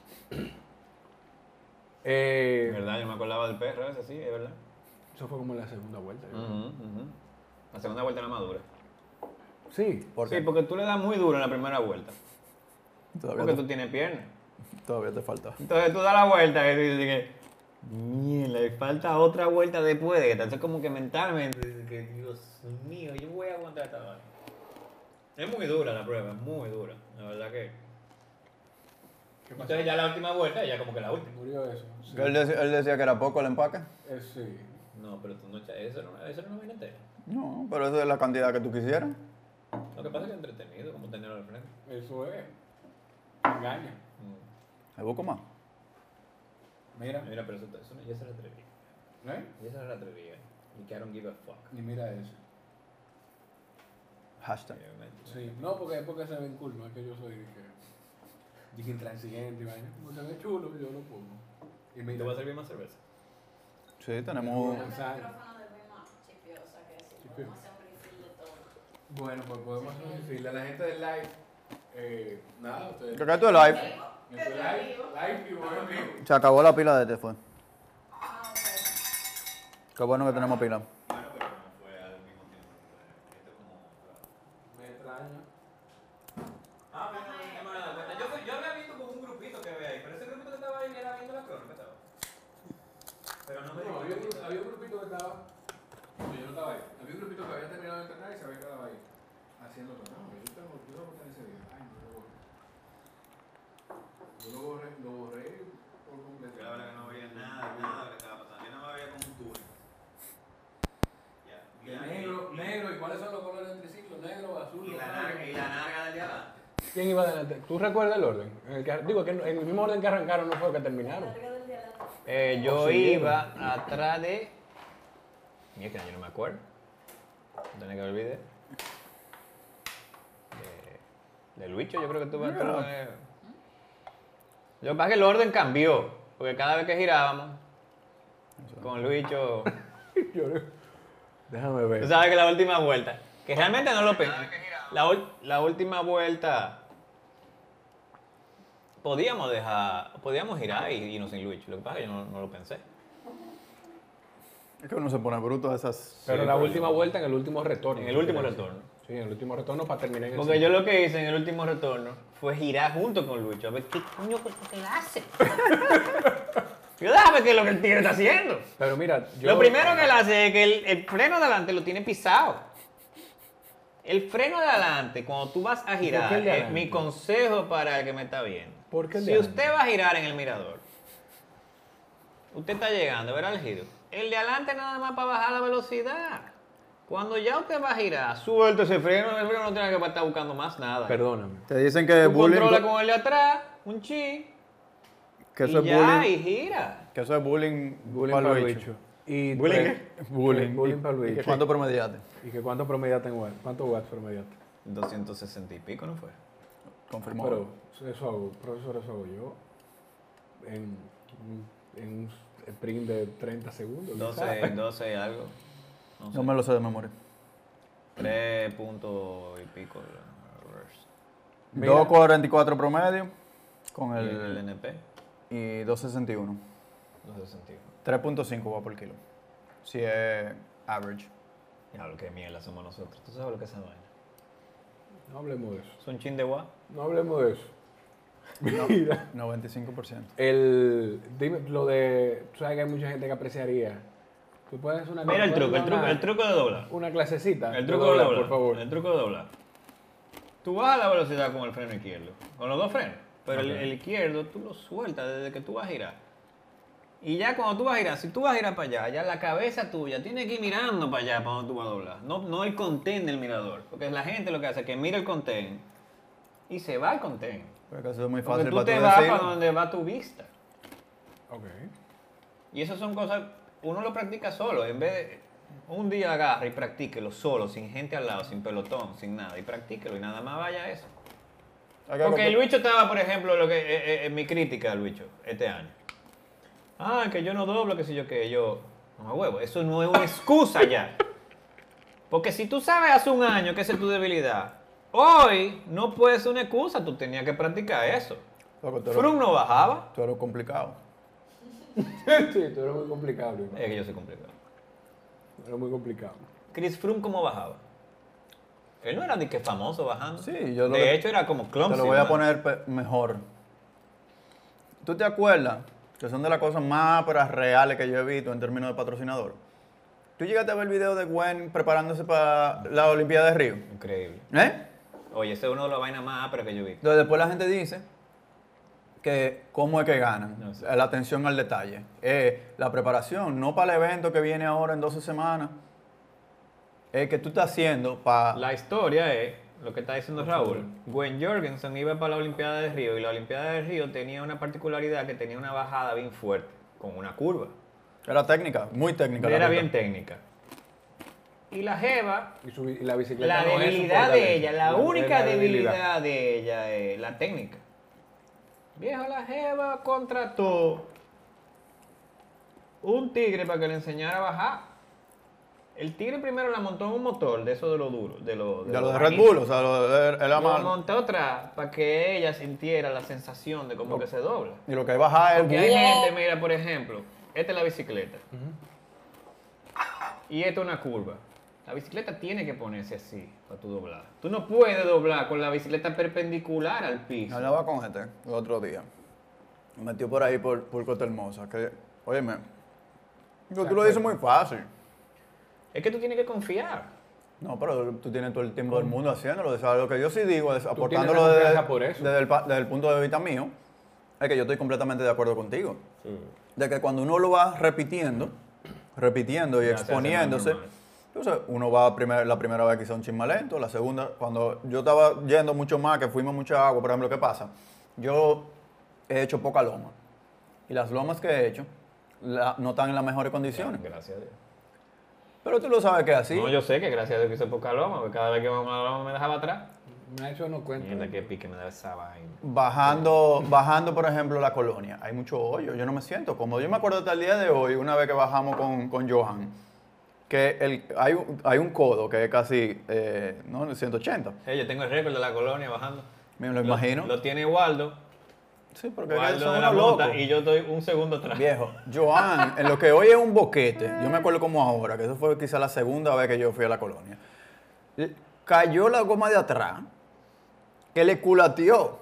Eh, ¿Verdad? Yo me acordaba del perro ese, sí, es verdad. Eso fue como la segunda vuelta. yo creo. Ujú, ujú. La segunda vuelta era más dura. Sí. ¿Por Sí, qué? porque tú le das muy duro en la primera vuelta. Todavía, Porque te, tú tienes piernas. todavía te falta. Entonces tú das la vuelta y tú dices que, mierda, le falta otra vuelta después de que entonces como que mentalmente dices que, Dios mío, yo voy a aguantar esta vaina. Es muy dura la prueba, es muy dura. La verdad que. ¿Qué pasó? Entonces ya la última vuelta, ya como que la última. Murió eso. Sí. Él, decía, él decía que era poco el empaque. Eh, sí. No, pero tú no echas eso, no, eso no es una vaina entera. No, pero eso es la cantidad que tú quisieras. Lo que pasa es que es entretenido, como tenerlo al frente. Eso es. Engaña. Mm. ¿Me busco más? Mira. Mira, pero eso, eso no, ya se la atrevía. ¿Eh? Ya se la atrevía. Y que I don't give a fuck. Y mira eso. Hashtag. Obviamente. Sí. No, porque es porque se ven cool, no es que yo soy de que, de que intransigente y vaina. Como se ve chulo, yo lo pongo. Y ¿Te mira. va a servir más cerveza? Sí, tenemos. Bueno. El Manzana. micrófono del mismo chipiosa que sí, Chipio. podemos hacer un refill de todo. Bueno, pues podemos decirle a la gente del live. Eh, nada, ustedes. ¿Qué tu live? Esto es live, live y bueno, en vivo. Se acabó la pila de este fue. Ah, ok. Qué bueno que tenemos pila. Bueno, pero no fue al mismo tiempo. Esto como. Me extraña. Ah, bueno, no me he dado cuenta. Yo, fui- yo había visto como un grupito que ve ahí, pero ese grupito que estaba ahí era viendo la crónica, estaba. Pero no me No, dijo. había, un- había un grupito que estaba. No, yo no estaba ahí. Había un grupito que había terminado de entrenar y se había quedado ahí. Haciendo todo. No, yo tengo, yo tengo que tener ese video. Ay, no lo borré. Yo lo borré, lo borré por completo. Yo la verdad que no veía nada, nada de lo que estaba pasando. Yo no me veía como un tour. negro. ¿Y cuáles son los colores del triciclo? Negro, azul, Y la rojo. narga, y la narga del diablo. ¿Quién iba adelante? ¿Tú recuerdas el orden? En el que- digo, que en el mismo orden que arrancaron no fue el que terminaron. Larga del día la- Eh, yo Sí. iba atrás de. Mira que yo no me acuerdo. Tenía que ver el video. De, de Luicho, yo creo que tuve atrás de. Lo que pasa es que el orden cambió. Porque cada vez que girábamos con Luicho. Yo- Déjame ver. Tú sabes que la última vuelta. Que realmente no lo pensé. La, ul- la última vuelta. Podíamos dejar. Podíamos girar y irnos sin Luicho. Lo que pasa es que yo no, no lo pensé. Es que uno se pone bruto a esas... Pero Sí, la pero última yo- vuelta en el último retorno. En el último retorno. Sí, en el último retorno para terminar en el Porque centro. yo lo que hice en el último retorno fue girar junto con Lucho. A ver qué coño que él hace. Yo déjame que es lo que el tigre está haciendo. Pero mira, yo... Lo primero que él hace es que el, el freno de adelante lo tiene pisado. El freno de adelante, cuando tú vas a girar, qué el de es adelante? mi consejo para el que me está viendo. ¿Por qué el de Si adelante? usted va a girar en el mirador, usted está llegando, verá el giro. El de adelante nada más para bajar la velocidad. Cuando ya usted va a girar, suelta ese freno, el freno no tiene que estar buscando más nada. Perdóname. Te dicen que Tú bullying... controla con el de atrás, un chi, Que y eso es ya, bullying... y gira. Que eso es bullying... Bullying pa'l para el bicho. bicho. Y ¿Bullying tres- Bullying. Bullying para el ¿Y bicho. cuánto promediaste? ¿Y que cuánto promediaste en watts? ¿Cuántos watts promediaste? doscientos sesenta y pico, ¿no fue? Confirmó. Pero eso hago, profesor, eso hago yo. En, en un sprint de treinta segundos. doce, ¿sabes? doce y algo. No sé. No me lo sé de memoria. tres puntos y pico. el reverse. Mira. dos cuarenta y cuatro promedio con Y el, el el... N P, Y dos sesenta y uno. doscientos sesenta y uno. tres punto cinco watts por kilo. Si es average. Ya lo que mierda somos nosotros. ¿Tú sabes lo que es esa vaina? No hablemos de eso. Es un chin de guá. No hablemos de eso. Mira. noventa y cinco por ciento. El, dime, lo de, tú sabes que hay mucha gente que apreciaría. Tú puedes hacer una Mira el puedes truco, el dar truco, una- el truco de doblar. Una clasecita. El de truco de doblar, doblar, por favor. El truco de doblar. Tú bajas la velocidad con el freno izquierdo, con los dos frenos. Pero el, Ok. el izquierdo tú lo sueltas desde que tú vas a girar. Y ya cuando tú vas a girar, si tú vas a girar para allá, ya la cabeza tuya tiene que ir mirando para allá, para donde tú vas a doblar. No, no el contén del mirador. Porque la gente lo que hace es que mira el contén y se va al contén. Porque eso es muy Porque fácil tú para te tú vas decirlo. para donde va tu vista. Ok. Y esas son cosas, uno lo practica solo, en vez de un día agarra y practíquelo solo, sin gente al lado, sin pelotón, sin nada, y practíquelo y nada más vaya a eso. Hay que Porque acostum- el Luicho estaba, por ejemplo, lo que eh, eh, en mi crítica al Luicho este año. Ah, que yo no doblo, que si yo que yo. No, huevo, eso no es una excusa ya. Porque si tú sabes hace un año que esa es tu debilidad, hoy no puede ser una excusa, tú tenías que practicar eso. Loco, tú Frum eres, no bajaba. tú eres complicado. Sí, tú eres muy complicado, Luis. Es que yo soy complicado. Tú eres muy complicado. Chris Froome, ¿cómo bajaba? Él no era ni que famoso bajando. Sí, yo lo De que- hecho, era como clumsy. Te lo voy a ¿no? poner pe- mejor. ¿Tú te acuerdas que son de las cosas más ásperas reales que yo he visto en términos de patrocinador? ¿Tú llegaste a ver el video de Gwen preparándose para la Olimpiada de Río? Increíble. ¿Eh? Oye, ese es uno de las vainas más ásperas que yo vi. Entonces después la gente dice que cómo es que ganan, No sé. la atención al detalle. Eh, la preparación, no para el evento que viene ahora en doce semanas, es que tú estás haciendo para... La historia es lo que está diciendo Raúl. Gwen Jorgensen iba para la Olimpiada de Río y la Olimpiada de Río tenía una particularidad que tenía una bajada bien fuerte, con una curva. Era técnica, muy técnica. la Era ruta. bien técnica. Y la Jeva, Y, su- y la bicicleta la no es su debilidad fortaleza. de ella, la No es única la debilidad de ella es la técnica. Vieja, la Jeva contrató un tigre para que le enseñara a bajar. El tigre primero la montó en un motor de eso de lo duro, de lo Ya lo de Red bajito. Bull, o sea, lo de, era Lo más... monté atrás para que ella sintiera la sensación de como que se dobla. Y lo que hay bajar es... Porque hay gente, mira, por ejemplo, esta es la bicicleta. Y esta es una curva. La bicicleta tiene que ponerse así para tú doblar. Tú no puedes doblar con la bicicleta perpendicular al piso. Hablaba con este el otro día. Me metió por ahí por, por Costa Hermosa. Que, óyeme, digo, tú lo dices muy fácil. Es que tú tienes que confiar. No, pero tú tienes todo el tiempo del mundo haciéndolo. O sea, lo que yo sí digo es, tienes aportándolo la desde, confianza por eso. desde el, pa- desde el punto de vista mío, es que yo estoy completamente de acuerdo contigo. De que cuando uno lo va repitiendo, repitiendo y Ya se hace más exponiéndose, normal. Entonces, uno va primer- la primera vez quizá un chin más lento, la segunda, cuando yo estaba yendo mucho más, que fuimos mucha agua, por ejemplo, ¿qué pasa? Yo he hecho poca loma. Y las lomas que he hecho la- no están en las mejores condiciones. Gracias a Dios. Pero tú lo sabes que es así. No, yo sé que gracias a Dios que hice poca loma, porque cada vez que vamos a la loma me dejaba atrás. Eso no cuenta. Mierda, qué pique me da esa vaina. Bajando, bajando, por ejemplo, la colonia, hay mucho hoyo, yo no me siento cómodo. Yo me acuerdo hasta el día de hoy, una vez que bajamos con, con Johan, que el, hay, un- hay un codo que es casi, eh, no, ciento ochenta. Eh, yo tengo el récord de la colonia bajando. Me lo imagino. Lo, tiene Waldo, Sí, porque Waldo son de la unos monta, locos. y yo estoy un segundo atrás. Viejo, Joan, en lo que hoy es un boquete, yo me acuerdo como ahora, que eso fue quizá la segunda vez que yo fui a la colonia, le- cayó la goma de atrás, que le culateó.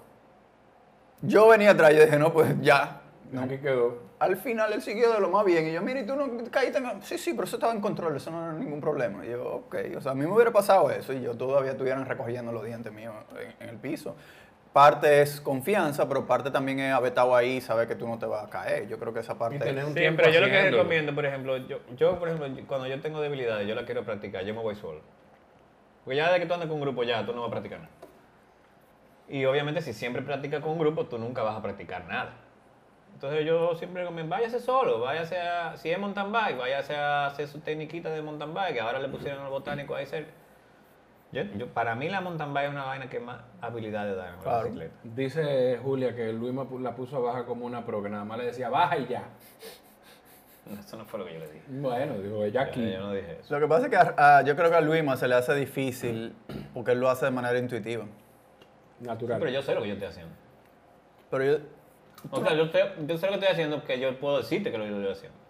Yo venía atrás y yo dije, no, pues ya. No. Aquí quedó. Al final él siguió de lo más bien. Y yo, mira, ¿y tú no caíste en el-?" Sí, sí, pero eso estaba en control, eso no era ningún problema. Y yo, ok. O sea, a mí me hubiera pasado eso y yo todavía estuvieran recogiendo los dientes míos en, en el piso. Parte es confianza, pero parte también es haber estado ahí y saber que tú no te vas a caer. Yo creo que esa parte... Y tener un Sí, tiempo pero yo lo que haciéndolo. recomiendo, por ejemplo, yo, yo, por ejemplo, cuando yo tengo debilidades, yo la quiero practicar, yo me voy solo. Porque ya de que tú andas con un grupo, ya tú no vas a practicar nada. Y obviamente si siempre practicas con un grupo, tú nunca vas a practicar nada. Entonces yo siempre recomiendo, váyase solo, váyase a, si es mountain bike, váyase a hacer su tecniquita de mountain bike, que ahora le pusieron el botánico ahí cerca. Yo, yo- para mí la mountain bike es una vaina que más habilidades da en la Claro. bicicleta. Dice Julia que Luis me pu- la puso a baja como una pro, que nada más le decía baja y ya. Eso no fue lo que yo le dije. Bueno, digo, ella Yo, aquí. yo no dije eso. Lo que pasa es que a- a- yo creo que a Luisma se le hace difícil porque él lo hace de manera intuitiva. Natural. Pero yo sé lo que yo estoy haciendo. Pero yo... O sea, yo, sé- yo sé lo que estoy haciendo porque yo puedo decirte que lo que yo estoy haciendo.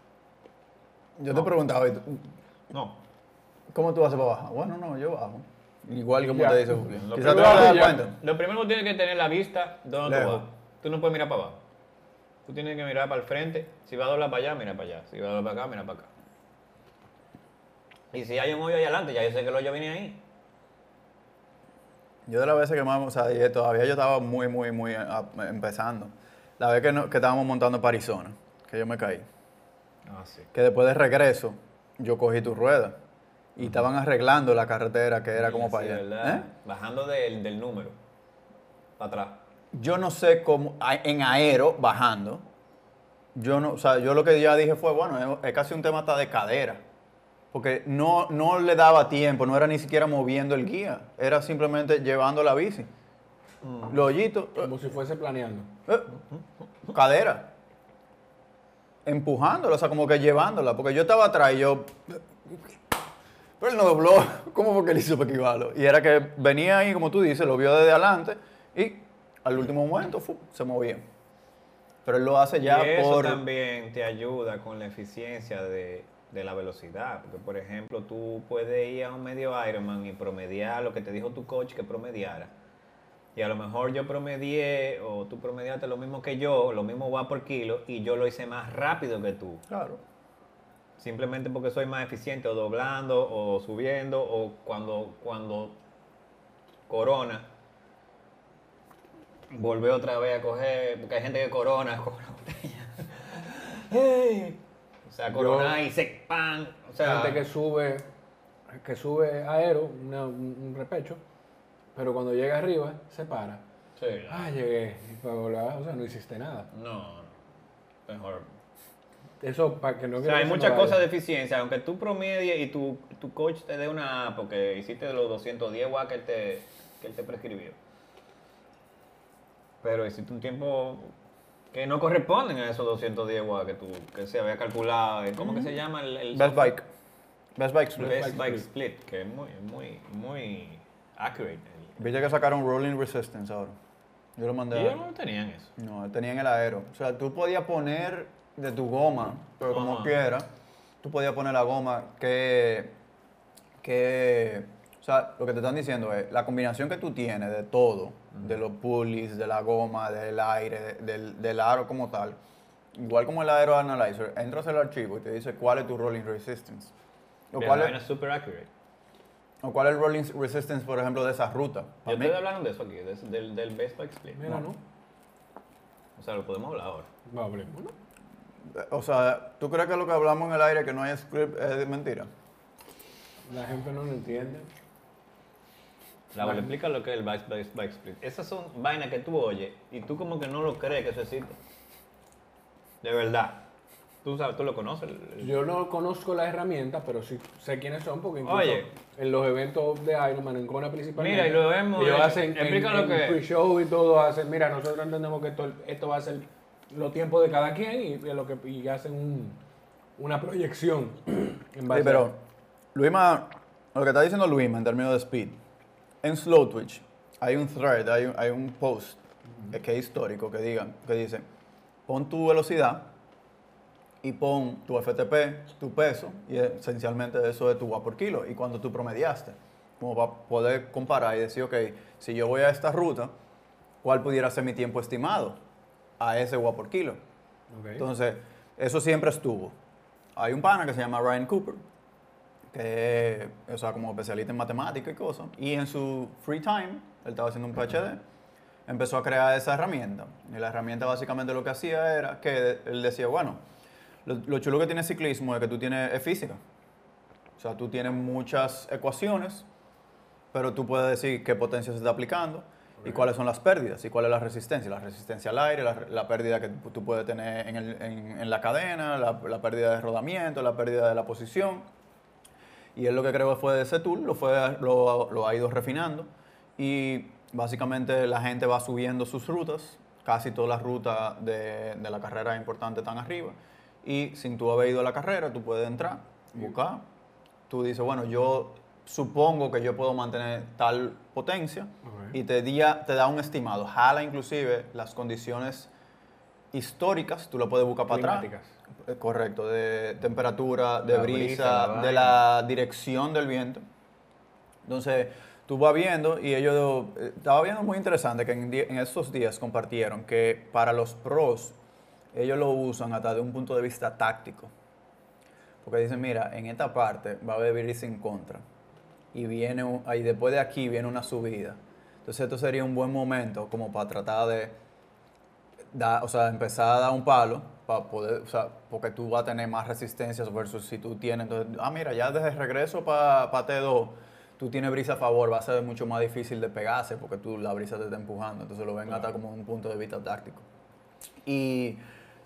Yo te preguntaba, ¿y tú- No. ¿cómo tú haces para bajar? Bueno, no, yo bajo. Igual como Ya. te dice Julio. Lo Quizás te primero- vas a dar ya. cuenta. Lo primero que tienes que tener la vista donde tú Lejos. vas. Tú no puedes mirar para abajo. Tú tienes que mirar para el frente. Si vas a doblar para allá, mira para allá. Si vas a doblar para acá, mira para acá. Y si hay un hoyo ahí adelante, ya yo sé que el hoyo viene ahí. Yo de las veces que más, o sea, y todavía yo estaba muy, muy, muy a- empezando. La vez que, no- que estábamos montando para Arizona, que yo me caí. Ah, sí. Que después de regreso, yo cogí tu rueda. Y estaban arreglando la carretera que era como para allá. ¿Verdad? ¿Eh? Bajando del, del número. Para atrás. Yo no sé cómo, a- en aero, bajando, yo no, o sea, yo lo que ya dije fue, bueno, es, es casi un tema hasta de cadera. Porque no, no le daba tiempo, no era ni siquiera moviendo el guía, era simplemente llevando la bici. Los hoyitos, eh, Como si fuese planeando. eh, cadera. Empujándola, o sea, como que llevándola. Porque yo estaba atrás y yo... Pero él no dobló. ¿Cómo fue que él hizo para esquivarlo? Y era que venía ahí, como tú dices, lo vio desde adelante y al último momento fu, se movía. Pero él lo hace ya y eso por... también te ayuda con la eficiencia de, de la velocidad. Porque, por ejemplo, tú puedes ir a un medio Ironman y promediar lo que te dijo tu coach que promediara. Y a lo mejor yo promedié, o tú promediaste lo mismo que yo, lo mismo va por kilo, y yo lo hice más rápido que tú. Claro. Simplemente porque soy más eficiente, o doblando, o subiendo, o cuando, cuando corona, volver otra vez a coger, porque hay gente que corona, coge una botella. ¡Hey! O sea, corona y se pan. O sea, Gente que sube, que sube aero, una- un, un repecho, pero cuando llega arriba, se para. sí, Ah, llegué. Y para volver, o sea, no hiciste nada. no, mejor. Eso para que no O sea, quede hay que se muchas me vaya. cosas de eficiencia, aunque tú promedies y tu, tu coach te dé una, porque hiciste los doscientos diez watts que él te, que él te prescribió. Pero hiciste un tiempo que no corresponden a esos doscientos diez watts que tú, que se había calculado. ¿Cómo que se llama el, el Best Bike. Best Bike Split. Best Bike Bike Split. Split, que es muy, muy, muy accurate. Viste que sacaron Rolling Resistance ahora. Yo lo mandé Y a... ellos no tenían eso. No, tenían el aero. O sea, tú podías poner de tu goma, pero como Ajá. quiera, tú podías poner la goma que, que, o sea, lo que te están diciendo es, la combinación que tú tienes de todo, de los pulleys, de la goma, del aire, del, del aro como tal, igual como el Aero Analyzer, entras al archivo y te dice cuál es tu rolling resistance. O Bien, cuál, la es, vaina es super accurate. o cuál es el rolling resistance, por ejemplo, de esa ruta. Yo Para mí- estoy hablando de eso aquí, de- del, del Best Bike Split. Mira, ¿no? O sea, lo podemos hablar ahora. Va, hablemos, ¿no? O sea, ¿tú crees que lo que hablamos en el aire, que no hay script, es mentira? La gente no lo entiende. La le explica lo que es el bike, bike, bike split. Esas son vainas que tú oyes y tú como que no lo crees que eso existe. De verdad. Tú sabes, tú lo conoces. el- el- Yo no conozco las herramientas, pero sí sé quiénes son, porque incluso Oye. en los eventos de Ironman, en Kona principalmente, Mira, y lo vemos, ellos eh, hacen en, explica lo en que es. pre-show y todo, hacen, mira, nosotros entendemos que esto, esto va a ser los tiempos de cada quien y, y lo que, y hacen un- una proyección en base Sí, pero Luima, lo que está diciendo Luima en términos de speed, en Slow Twitch hay un thread, hay un, hay un post eh, que es histórico que, diga, que dice, pon tu velocidad y pon tu F T P, tu peso, y esencialmente eso es tu watt por kilo, y cuando tú promediaste, como para poder comparar y decir, ok, si yo voy a esta ruta, ¿cuál pudiera ser mi tiempo estimado a ese watt por kilo? Ok. Entonces, eso siempre estuvo. Hay un pana que se llama Ryan Cooper, que es, o sea, como especialista en matemática y cosas, y en su free time, él estaba haciendo un PhD, empezó a crear esa herramienta. Y la herramienta básicamente lo que hacía era que él decía, bueno, lo, lo chulo que tiene el ciclismo es que tú tienes es física. O sea, tú tienes muchas ecuaciones, pero tú puedes decir qué potencia se está aplicando y cuáles son las pérdidas y cuál es la resistencia. La resistencia al aire, la, la pérdida que tú puedes tener en, el- en- en la cadena, la, la pérdida de rodamiento, la pérdida de la posición. Y él lo que creó fue ese tool, lo, fue, lo, lo ha ido refinando y básicamente la gente va subiendo sus rutas, casi todas las rutas de, de la carrera importante están arriba y sin tú haber ido a la carrera tú puedes entrar, buscar, tú dices, bueno, yo supongo que yo puedo mantener tal potencia Ok. y te, dia- te da un estimado, jala inclusive las condiciones históricas, tú lo puedes buscar para atrás. Climáticas. Eh, Correcto, de temperatura, de La brisa, brisa, la de la dirección del viento. Entonces, tú vas viendo, y ellos, eh, estaba viendo muy interesante que en, di- en estos días compartieron que para los pros, ellos lo usan hasta de un punto de vista táctico. Porque dicen, mira, en esta parte va a haber brisa en contra. Y viene, un- ahí después de aquí viene una subida. Entonces, esto sería un buen momento como para tratar de da, o sea, empezar a dar un palo para poder, o sea, porque tú vas a tener más resistencia versus si tú tienes, entonces, ah, mira, ya desde el regreso para T dos, tú tienes brisa a favor, va a ser mucho más difícil de pegarse porque tú la brisa te está empujando, entonces lo ven hasta como un punto de vista táctico. Y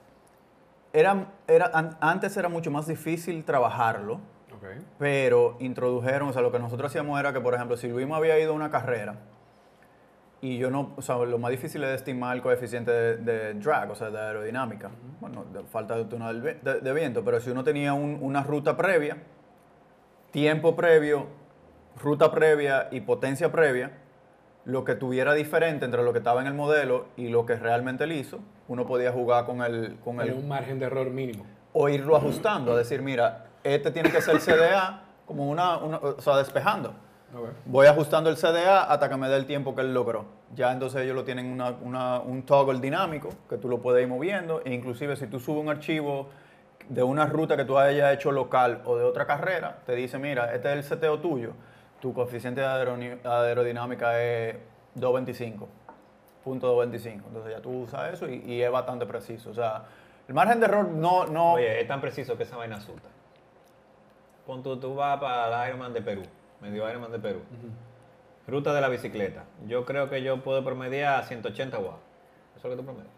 era, era, an- antes era mucho más difícil trabajarlo, Ok. pero introdujeron, o sea, lo que nosotros hacíamos era que, por ejemplo, si Luis me había ido a una carrera, y yo no, o sea, lo más difícil es estimar el coeficiente de, de drag, o sea, de aerodinámica. Bueno, de falta de túnel de, de- de viento, pero si uno tenía un- una ruta previa, tiempo previo, ruta previa y potencia previa, lo que tuviera diferente entre lo que estaba en el modelo y lo que realmente él hizo, uno podía jugar con el, con Tiene el un margen de error mínimo. o irlo ajustando, a decir, mira, este tiene que ser C D A como una, una- o sea, despejando. Ok. Voy ajustando el C D A hasta que me dé el tiempo que él logró. Ya entonces ellos lo tienen una, una- un toggle dinámico que tú lo puedes ir moviendo e inclusive si tú subes un archivo de una ruta que tú hayas hecho local o de otra carrera, te dice, mira, este es el seteo tuyo, tu coeficiente de aeroni- aerodinámica es doscientos veinticinco, punto doscientos veinticinco. Entonces ya tú usas eso y, y es bastante preciso. O sea, el margen de error no... no Oye, es tan preciso que esa vaina asusta. Pon tú, tú vas para el Ironman de Perú, medio Ironman de Perú. Ruta de la bicicleta. Yo creo que yo puedo promediar ciento ochenta watts. ¿Eso es lo que tú promedias?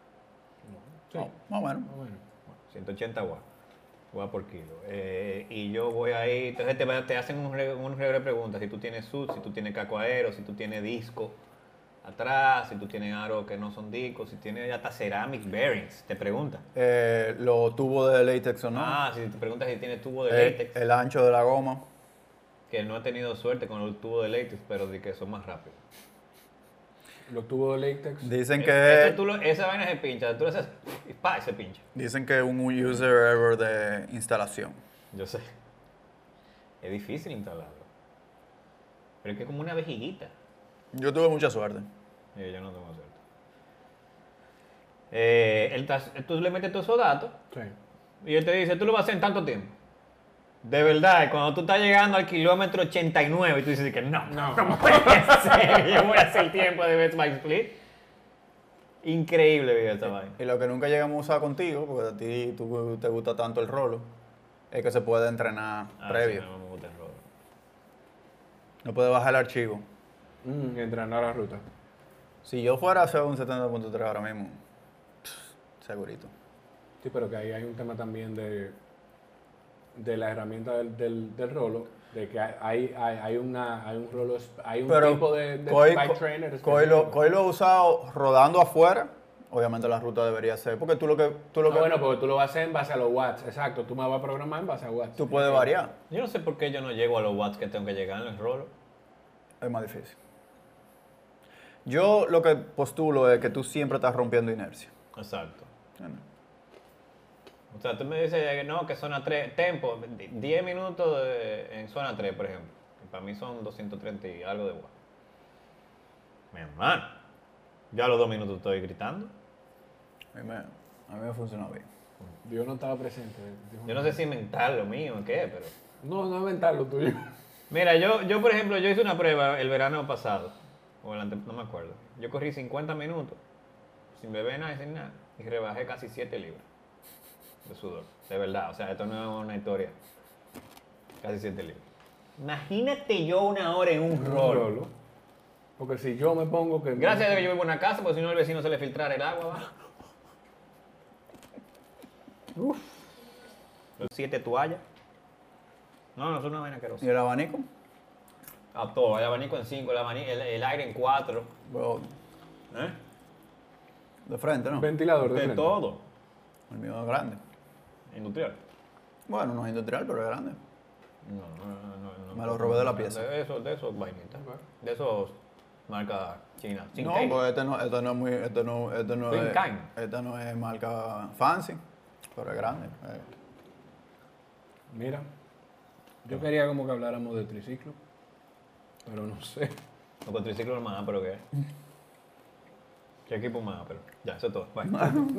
Sí. no, más o menos. Ah, bueno. ciento ochenta watts. Watts por kilo. Eh, y yo voy ahí, entonces te, va- te hacen un re- un regalo de preguntas. Si tú tienes S U T, si tú tienes caco aero, si tú tienes disco atrás, si tú tienes aros que no son discos, si tienes hasta ceramic bearings, te preguntan. Eh, los tubos de látex o no. Ah, si te preguntas si tienes tubo de el, látex. el ancho de la goma. Que no he tenido suerte con el tubo de látex, pero de que son más rápidos. Los tubos de látex. Dicen Eh, que... eso tú lo- esa vaina se pincha, tú le haces y pa, se pincha. Dicen que es un user error de instalación. Yo sé. Es difícil instalarlo. Pero es que es como una vejiguita. Yo tuve mucha suerte. Eh, yo no tengo suerte. Eh, él tas- tú le metes todos esos datos Sí. y él te dice, tú lo vas a hacer en tanto tiempo. De verdad, cuando tú estás llegando al kilómetro ochenta y nueve y tú dices que no, No. ¿cómo puede ser? Yo voy a hacer el tiempo de Best Bike Split. Increíble, video esta vaina. Y lo que nunca llegamos a usar contigo, porque a ti tú, te gusta tanto el rolo, es que se puede entrenar Ah, previo. sí, no me gusta el rolo. No puede bajar el archivo. Mm, entrenar la ruta. Si yo fuera a hacer un setenta punto tres ahora mismo, pff, segurito. Sí, pero que ahí hay un tema también de, de la herramienta del, del, del rolo, de que hay, hay, hay, una, hay un rolo, hay un Pero tipo de, de Coy- bike Co- trainer Coy lo, específico. Coy lo ha usado rodando afuera. Obviamente la ruta debería ser, porque tú lo que tú lo Ah, que bueno, porque tú lo vas a hacer en base a los watts, exacto. Tú me vas a programar en base a watts. tú puedes variar. Yo no sé por qué yo no llego a los watts que tengo que llegar en el rolo. Es más difícil. Yo lo que postulo es que tú siempre estás rompiendo inercia. Exacto. ¿Entiendes? O sea, tú me dices que no, que zona tres, tempo, diez minutos de- en zona tres, por ejemplo. Que para mí son doscientos treinta y algo de watts. Mi hermano, ya a los dos minutos estoy gritando. A mí me, a mí me funciona bien. Dios no estaba presente. Dios Yo no sé si inventar lo mío o qué, pero... No, no inventar lo tuyo. Mira, yo, yo por ejemplo, yo hice una prueba el verano pasado, o el ante, no me acuerdo. Yo corrí cincuenta minutos, sin beber nada y sin nada, y rebajé casi siete libras de sudor. De verdad, o sea, esto no es una historia. Casi siete libras. Imagínate yo una hora en un rolo. Rolo. Porque si yo me pongo que... Gracias a Dios que yo vivo en una casa, porque si no el vecino se le filtrara el agua. ¿va? Uf. Los siete toallas. No, no es una vaina que ¿Y el abanico? A todo, el abanico en cinco, el, abanico, el, el aire en cuatro. Bueno, ¿Eh? de frente, ¿no? Ventilador de, De frente. todo. El mío es grande. Industrial. Bueno, no es industrial, pero es grande. No, no, no, no. Me lo robé de la pieza. De esos, de esos vainitas. De esos marca china. No, Tsinghai. pues este no, este no es muy, este no, este no es, Tsinghai. este no es marca fancy, pero es grande. eh. Mira, yo quería como que habláramos de triciclo, pero no sé. No, con triciclo más, pero ¿qué? ¿Qué equipo más? Pero ya, eso es todo. Bye.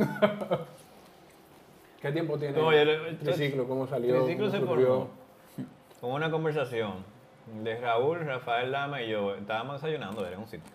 ¿Qué tiempo tiene No, yo- el triciclo? ¿Cómo salió? Triciclo ¿Cómo se surgió? formó con una conversación de Raúl, Rafael Lama y yo. Estábamos desayunando, era en un sitio.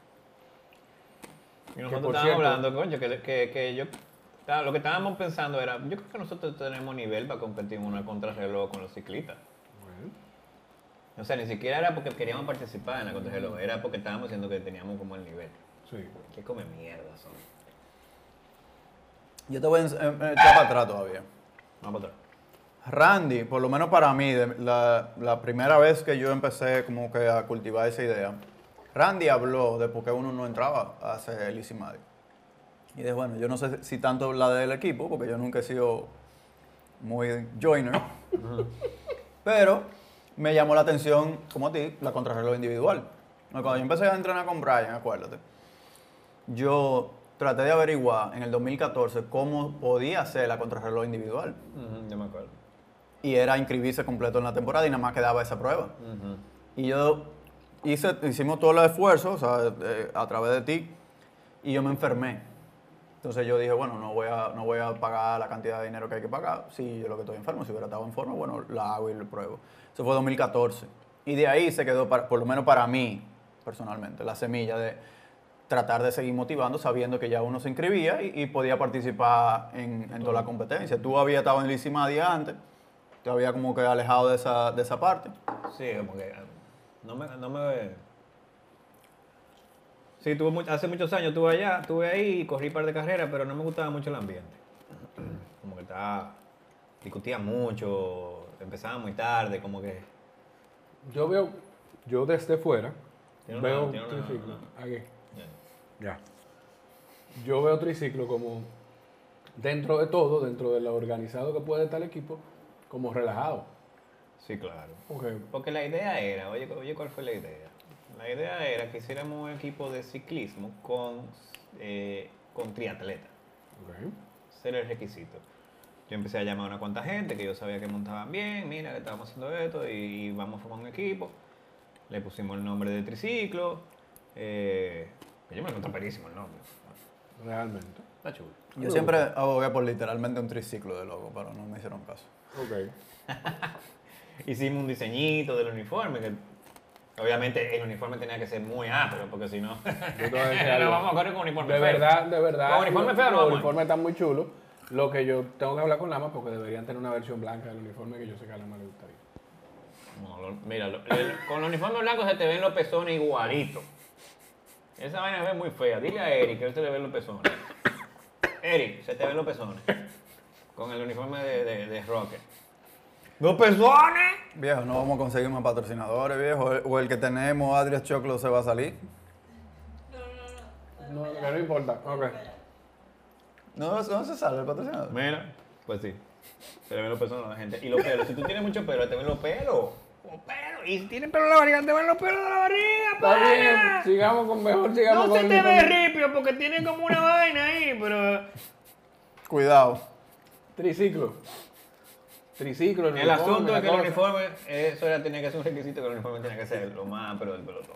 Y nosotros por estábamos cierto- hablando, coño, que, que, que yo... estaba- Lo que estábamos pensando era, yo creo que nosotros tenemos nivel para competir en una contrarreloj con los ciclistas. Bueno, O sea, ni siquiera era porque queríamos participar en la contrarreloj, era porque estábamos diciendo que teníamos como el nivel. sí. ¿Qué come mierda son? Yo te voy a ens- em- em, echar para atrás todavía. Vamos para atrás. Randy, por lo menos para mí, de- la, la primera vez que yo empecé como que a cultivar esa idea, Randy habló de por qué uno no entraba a hacer el Easy Madi. Y dije, bueno, yo no sé si tanto la del equipo, porque yo nunca he sido muy joiner, pero me llamó la atención, como a ti, la contrarreloj individual. Cuando yo empecé a entrenar con Brian, acuérdate, yo traté de averiguar en el dos mil catorce cómo podía hacer la contrarreloj individual. Ujú, yo me acuerdo. Y era inscribirse completo en la temporada y nada más quedaba esa prueba. Ujú. Y yo hice, hicimos todos los esfuerzos, o sea, eh, a través de ti, y yo me enfermé. Entonces yo dije, bueno, no voy, a, no voy a pagar la cantidad de dinero que hay que pagar. Si yo lo que estoy enfermo, si hubiera estado en forma, bueno, la hago y lo pruebo. Eso fue dos mil catorce. Y de ahí se quedó, para- por lo menos para mí, personalmente, la semilla de tratar de seguir motivando, sabiendo que ya uno se inscribía y, y podía participar en, en toda la competencia. Tú habías estado en el Easy Madi antes, te había como que alejado de esa, de esa parte. Sí, como que ah, no me... No me sí, tuve much- hace muchos años estuve allá, estuve ahí, corrí un par de carreras, pero no me gustaba mucho el ambiente. Como que estaba... Discutía mucho, empezaba muy tarde, como que... Yo veo, yo desde fuera, Tiene una- veo tiene una- triciclo. Aquí. ya. Ya. Yo veo triciclo como, dentro de todo, dentro de lo organizado que puede estar el equipo, como relajado. Sí, claro. Porque, Porque la idea era, oye, oye, ¿cuál fue la idea? La idea era que hiciéramos un equipo de ciclismo con, eh, con triatleta. ok, Ese era el requisito. Yo empecé a llamar a una cuanta gente que yo sabía que montaban bien, mira, que estábamos haciendo esto y, y vamos a formar un equipo. Le pusimos el nombre de triciclo. Eh, yo me encontré perísimo el nombre. realmente. Está chulo. Yo siempre abogué por literalmente un triciclo de logo, pero no me hicieron caso. Ok. Hicimos un diseñito del uniforme, que obviamente el uniforme tenía que ser muy amplio, porque si no, Yo te voy a decir no algo. vamos a correr con un uniforme De feo. verdad, de verdad. Con uniforme los- feo no Los vamos. uniformes están muy chulos. Lo que yo tengo que hablar con Lama porque deberían tener una versión blanca del uniforme que yo sé que a Lama le gustaría. No, lo- mira, lo- el- con los uniformes blancos se te ven los pezones igualitos. Esa vaina se ve muy fea. Dile a Eric que él se le ven los pezones. Eric, se te ven los pezones. Con el uniforme de, de, de Rocket. ¡Los pezones! Viejo, no vamos a conseguir más patrocinadores, viejo. O el que tenemos, Adrias Choclo, se va a salir. No, que no importa. Ok. No, no se sale el patrocinador. Mira, pues sí. Se le ven los pezones a la gente. Y los pelos. Si tú tienes mucho pelo, te ven los pelos. Los pelos. Y si tienes pelo en la barriga, te ven los pelos de la barriga, Está bien, pana. sigamos con mejor, sigamos No con se el te ve uniforme. ripio porque tiene como una vaina ahí, pero... Cuidado. Triciclo. Triciclo, El asunto es que el la cosa. uniforme, eso era, tenía que ser un requisito, que el uniforme tenía que ser lo más, pero del pelotón.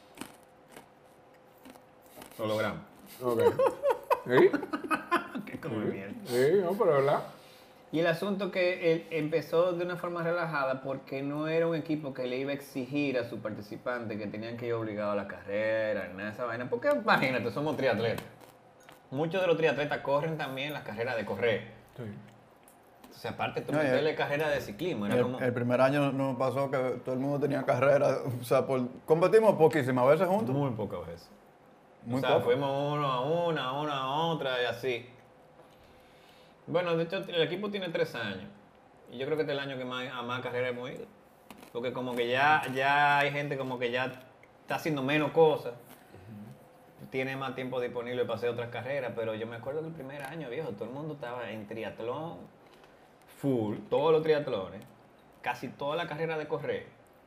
Lo logramos. Ok. ¿Sí? Qué conveniente. Sí, no, pero verdad. Y el asunto que él empezó de una forma relajada porque no era un equipo que le iba a exigir a sus participantes que tenían que ir obligados a la carrera, ni nada de esa vaina. Porque imagínate, somos triatletas. Muchos de los triatletas corren también las carreras de correr. Sí. O sea, aparte tú No, y meterle carrera de ciclismo, era El, como... el primer año nos pasó que todo el mundo tenía carrera. O sea, por, competimos poquísimas veces juntos. Muy pocas veces. Muy o sea, poco. fuimos uno a una, uno a otra y así. Bueno, de hecho, el equipo tiene tres años. Y yo creo que este es el año que más, a más carreras hemos ido. Porque como que ya, ya hay gente como que ya está haciendo menos cosas. Tiene más tiempo disponible para hacer otras carreras. Pero yo me acuerdo que el primer año, viejo, todo el mundo estaba en triatlón full. Todos los triatlones. Casi toda la carrera de correr.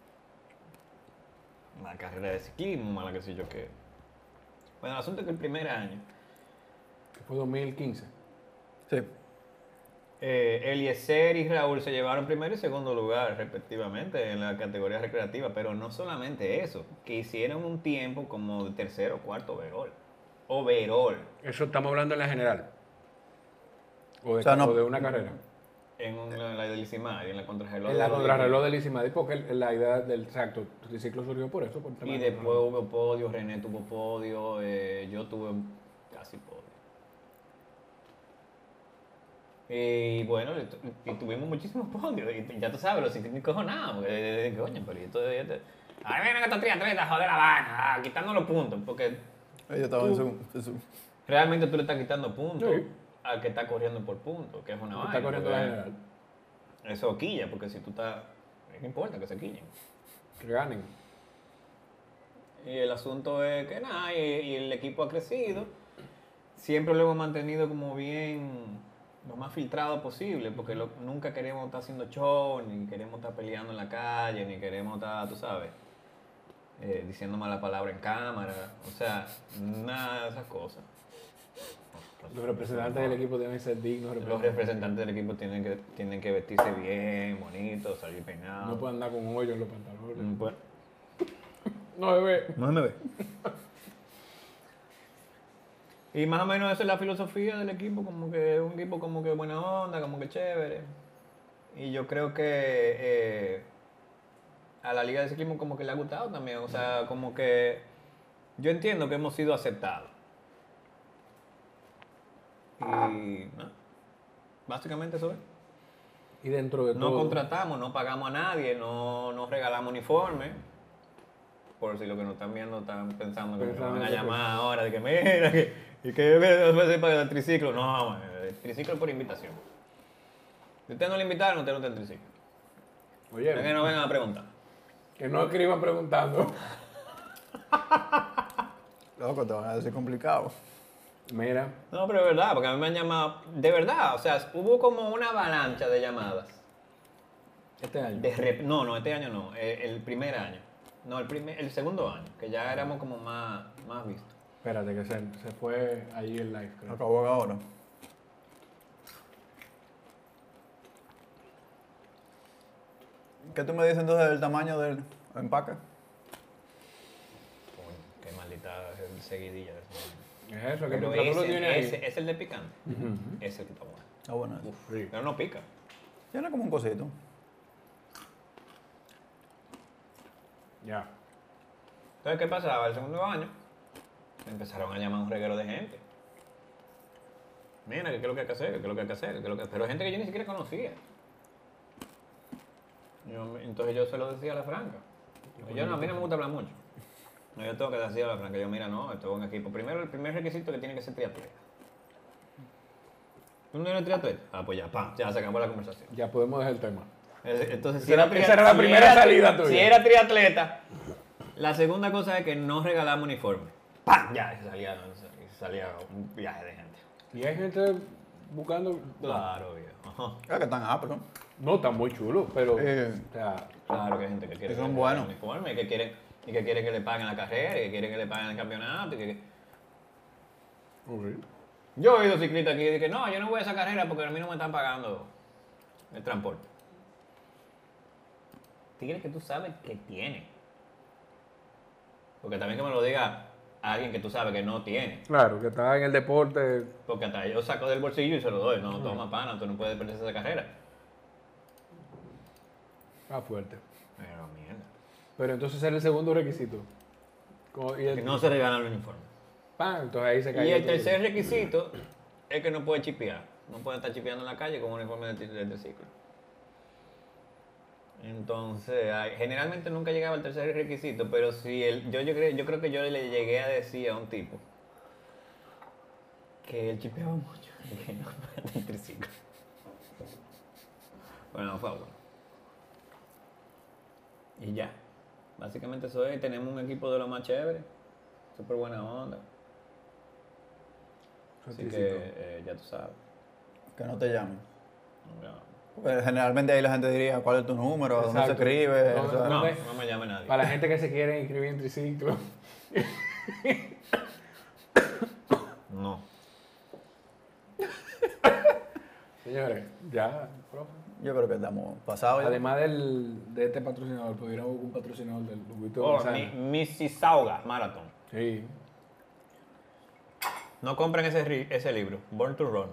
Más carrera de ciclismo, más la que sé yo qué. Bueno, el asunto es que el primer año, Que fue dos mil quince. Sí. eh, Eliezer y Raúl se llevaron primero y segundo lugar, respectivamente, en la categoría recreativa. Pero no solamente eso, que hicieron un tiempo como de tercero o cuarto overall. Overall. Eso estamos hablando en la general. O de, O sea, no- o de una carrera. En una- la del Licimar y en la contrarreloj. En la de los contrarreloj del Isimadi, porque el- la idea del exacto, el triciclo surgió por eso. Por el tema Y del después contrarreloj. hubo podio, René tuvo podio, eh, yo tuve casi podio. Y bueno, y tu- y tuvimos muchísimos podios. Y ya tú sabes, los ciclistas encojonados. porque, eh, Coño, pero esto, esto. Ahora vienen estos triatletas a joder la vaina, ah, quitando los puntos. Porque Ellos estaban en su, en su- realmente tú le estás quitando puntos Sí. al que está corriendo por puntos, que es una vaina. Está corriendo la porque general. Eso quilla, porque si tú estás. No importa que se quillen. Que ganen. Y el asunto es que nada, y, y el equipo ha crecido. Siempre lo hemos mantenido como bien, lo más filtrado posible, porque lo- nunca queremos estar haciendo show, ni queremos estar peleando en la calle, ni queremos estar, tú sabes, eh, diciendo mala palabra en cámara. O sea, nada de esas cosas. Los representantes del equipo deben ser dignos. Los representantes del equipo tienen que, tienen que vestirse bien, bonitos, salir peinados. No pueden andar con hoyo en los pantalones. Mm, pues, No, bebé. no me ve. Y más o menos esa es la filosofía del equipo, como que es un equipo como que buena onda, como que chévere. Y yo creo que eh, a la liga de ciclismo como que le ha gustado también, o sea, como que yo entiendo que hemos sido aceptados. Y no, básicamente eso es. Y dentro de No todo. contratamos, no pagamos a nadie, no, no regalamos uniformes. Por si lo que nos están viendo están pensando que me Pensando van a que- llamar ahora, de que mira, que, y que me para el triciclo. No, man, el triciclo es por invitación. Si usted no le invitaron, usted no está en triciclo. Oye, Es que no vengan a preguntar. que no escriban preguntando. Loco, te van a decir complicado. Mira, No, pero es verdad, porque a mí me han llamado, de verdad, o sea, hubo como una avalancha de llamadas. este año. De rep- no, no, este año no, el, el primer año. No, el, primer, el segundo año, que ya éramos como más, más vistos. Espérate, que se, se fue ahí el live, creo. Acabó ahora. ¿Qué tú me dices entonces del tamaño del empaque? Coño, qué maldita seguidilla de eso. Es eso, que Pero mientras tú lo ese, tienes ahí. ese, es el de picante. Ujú. Ese es el que está bueno. Ah, bueno. eso. Sí. Pero no pica. Tiene como un cosito. Ya. Entonces, ¿qué pasaba? El segundo año empezaron a llamar un reguero de gente. Mira, que qué es lo que hay que hacer, que qué es lo que hay que hacer, que qué es lo que... Pero gente que yo ni siquiera conocía. Yo- entonces yo se lo decía a la franca. Yo no, a mí no me gusta hablar mucho. No, yo tengo que decir a la franca. Yo, mira, no, esto es un equipo. Primero, el primer requisito que tiene que ser triatleta. ¿Tú no eres triatleta? Ah, pues ya, pam, ya se acabó la conversación. Ya podemos dejar el tema. Es- Entonces, Esa era- tria- esa era la si primera era- salida tuya. Si era triatleta, la segunda cosa es que no regalamos uniforme. ¡Pam! Ya, y salía, y salía un viaje de gente. Y hay gente buscando. Claro, viejo. Ajá. Es que están aptos, ¿no? No, está muy chulo, pero. Eh. O sea, Claro que hay gente que quiere Que son que le buenos. paguen el uniforme y que quiere, y que quiere que le paguen la carrera y que quiere que le paguen el campeonato. Y que... ok. Yo he oído ciclistas aquí y que no, yo no voy a esa carrera porque a mí no me están pagando el transporte. Tigre que tú sabes que tiene. Porque también que me lo diga alguien que tú sabes que no tiene. Claro, que está en el deporte. Porque hasta yo saco del bolsillo y se lo doy. No, toma pana, tú no puedes perderse esa carrera. Está fuerte. Pero mierda. Pero entonces era el segundo requisito. Como- y el- Que no se regalan los uniformes. ¡Pam! Entonces ahí se cayó. Y el todo. tercer requisito es que no puede chipear. No puede estar chipeando en la calle con un uniforme de, tri- de triciclo. Entonces, ay, generalmente nunca llegaba al tercer requisito, pero si el, yo, yo, creo, yo creo que yo le llegué a decir a un tipo que él chipeaba mucho y que no puede tener triciclo. Bueno, por favor. Y ya. Básicamente eso es. Tenemos un equipo de lo más chévere. Súper buena onda. Así que eh, ya tú sabes. Que no te llamen. No, Porque generalmente ahí la gente diría cuál es tu número, dónde se Exacto. escribe. No, o sea, no, me- no me llame nadie. Para la gente que se quiere inscribir en triciclo. No. Señores, ya, profe. Yo creo que estamos pasados ya. Además del, de este patrocinador, pudiéramos buscar un patrocinador del Luguito Oh, González. mi, Mississauga Marathon. Sí. No compren ese, ri- ese libro, Born to Run.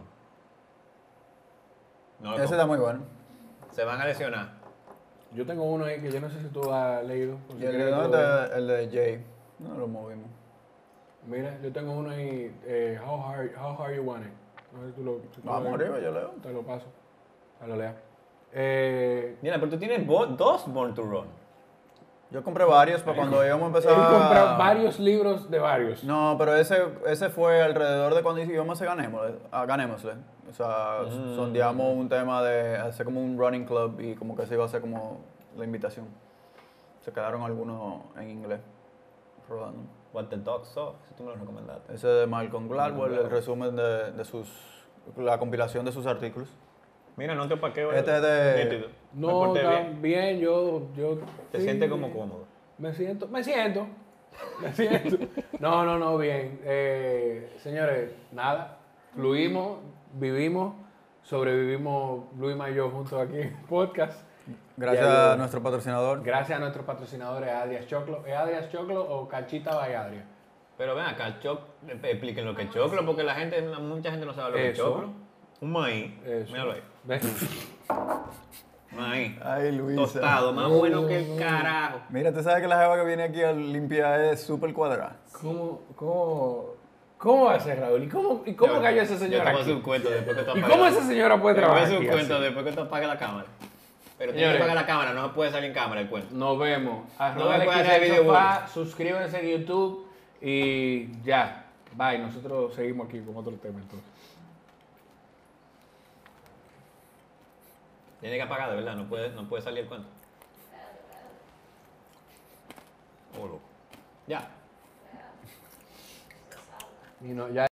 No lo Ese compren. está muy bueno. Se van a lesionar. Yo tengo uno ahí que yo no sé si tú has leído. por si Y el quieres de, que te lo ¿dónde dé. está el de Jay? No lo movimos. Mira, yo tengo uno ahí, eh, how, hard, how Hard You Want It. No sé si tú lo, si tú Vamos lo- arriba, yo leo. Te lo paso. A lo lea. Eh, Mira, pero tú tienes bo- dos Born to Run. Yo compré varios para cuando íbamos a él empezar. compró varios libros de varios. No, pero ese, ese fue alrededor de cuando íbamos a Ganémosle. A Ganémosle. O sea, Mm. sondeamos un tema de hacer como un running club y como que se iba a hacer como la invitación. Se quedaron algunos en inglés rodando. What the Dog Saw, si tú me lo recomendaste. Ese de Malcolm Gladwell, el Gladwell. resumen de, de sus. La compilación de sus artículos. Mira, no te paqueo. Este es de- nítido. Me No, porté está bien. bien, yo, yo... Te sí, sientes como cómodo. Me siento, me siento, me siento. No, no, no, bien. Eh, señores, nada, fluimos, vivimos, sobrevivimos Luis y yo juntos aquí en el podcast. Gracias Ya, a nuestro patrocinador. Gracias a nuestros patrocinadores Adrias Choclo. ¿Es Adrias Choclo o Cachita by Adria? Pero ven acá, choc, expliquen lo que es choclo, porque la gente, mucha gente no sabe lo que es Eso. choclo. Un maíz. Eso. Míralo ahí. ¿Ves? Maíz. Ay, Luisa. Tostado, más bueno que el carajo. Mira, tú sabes que la jeva que viene aquí a limpiar es súper cuadrada. ¿Cómo, cómo, cómo va a ser, Raúl? ¿Y cómo, y cómo Yo- cayó esa Yo señora te voy a hacer aquí? un cuento después que tú ¿Y apagues cómo la- esa señora puede Te voy a trabajar hacer un aquí cuento así? después que tú apagues la cámara. Pero tienes Señores. que apagar la cámara, no se puede salir en cámara el cuento. Nos vemos. No Arroba me el puedes X hacer del video sofá, suscríbanse en YouTube y ya. Bye. Nosotros seguimos aquí con otro tema entonces. Tienes que apagar, de verdad, no puede, no puede salir el cuento. Oh, loco. Ya. Y no, ya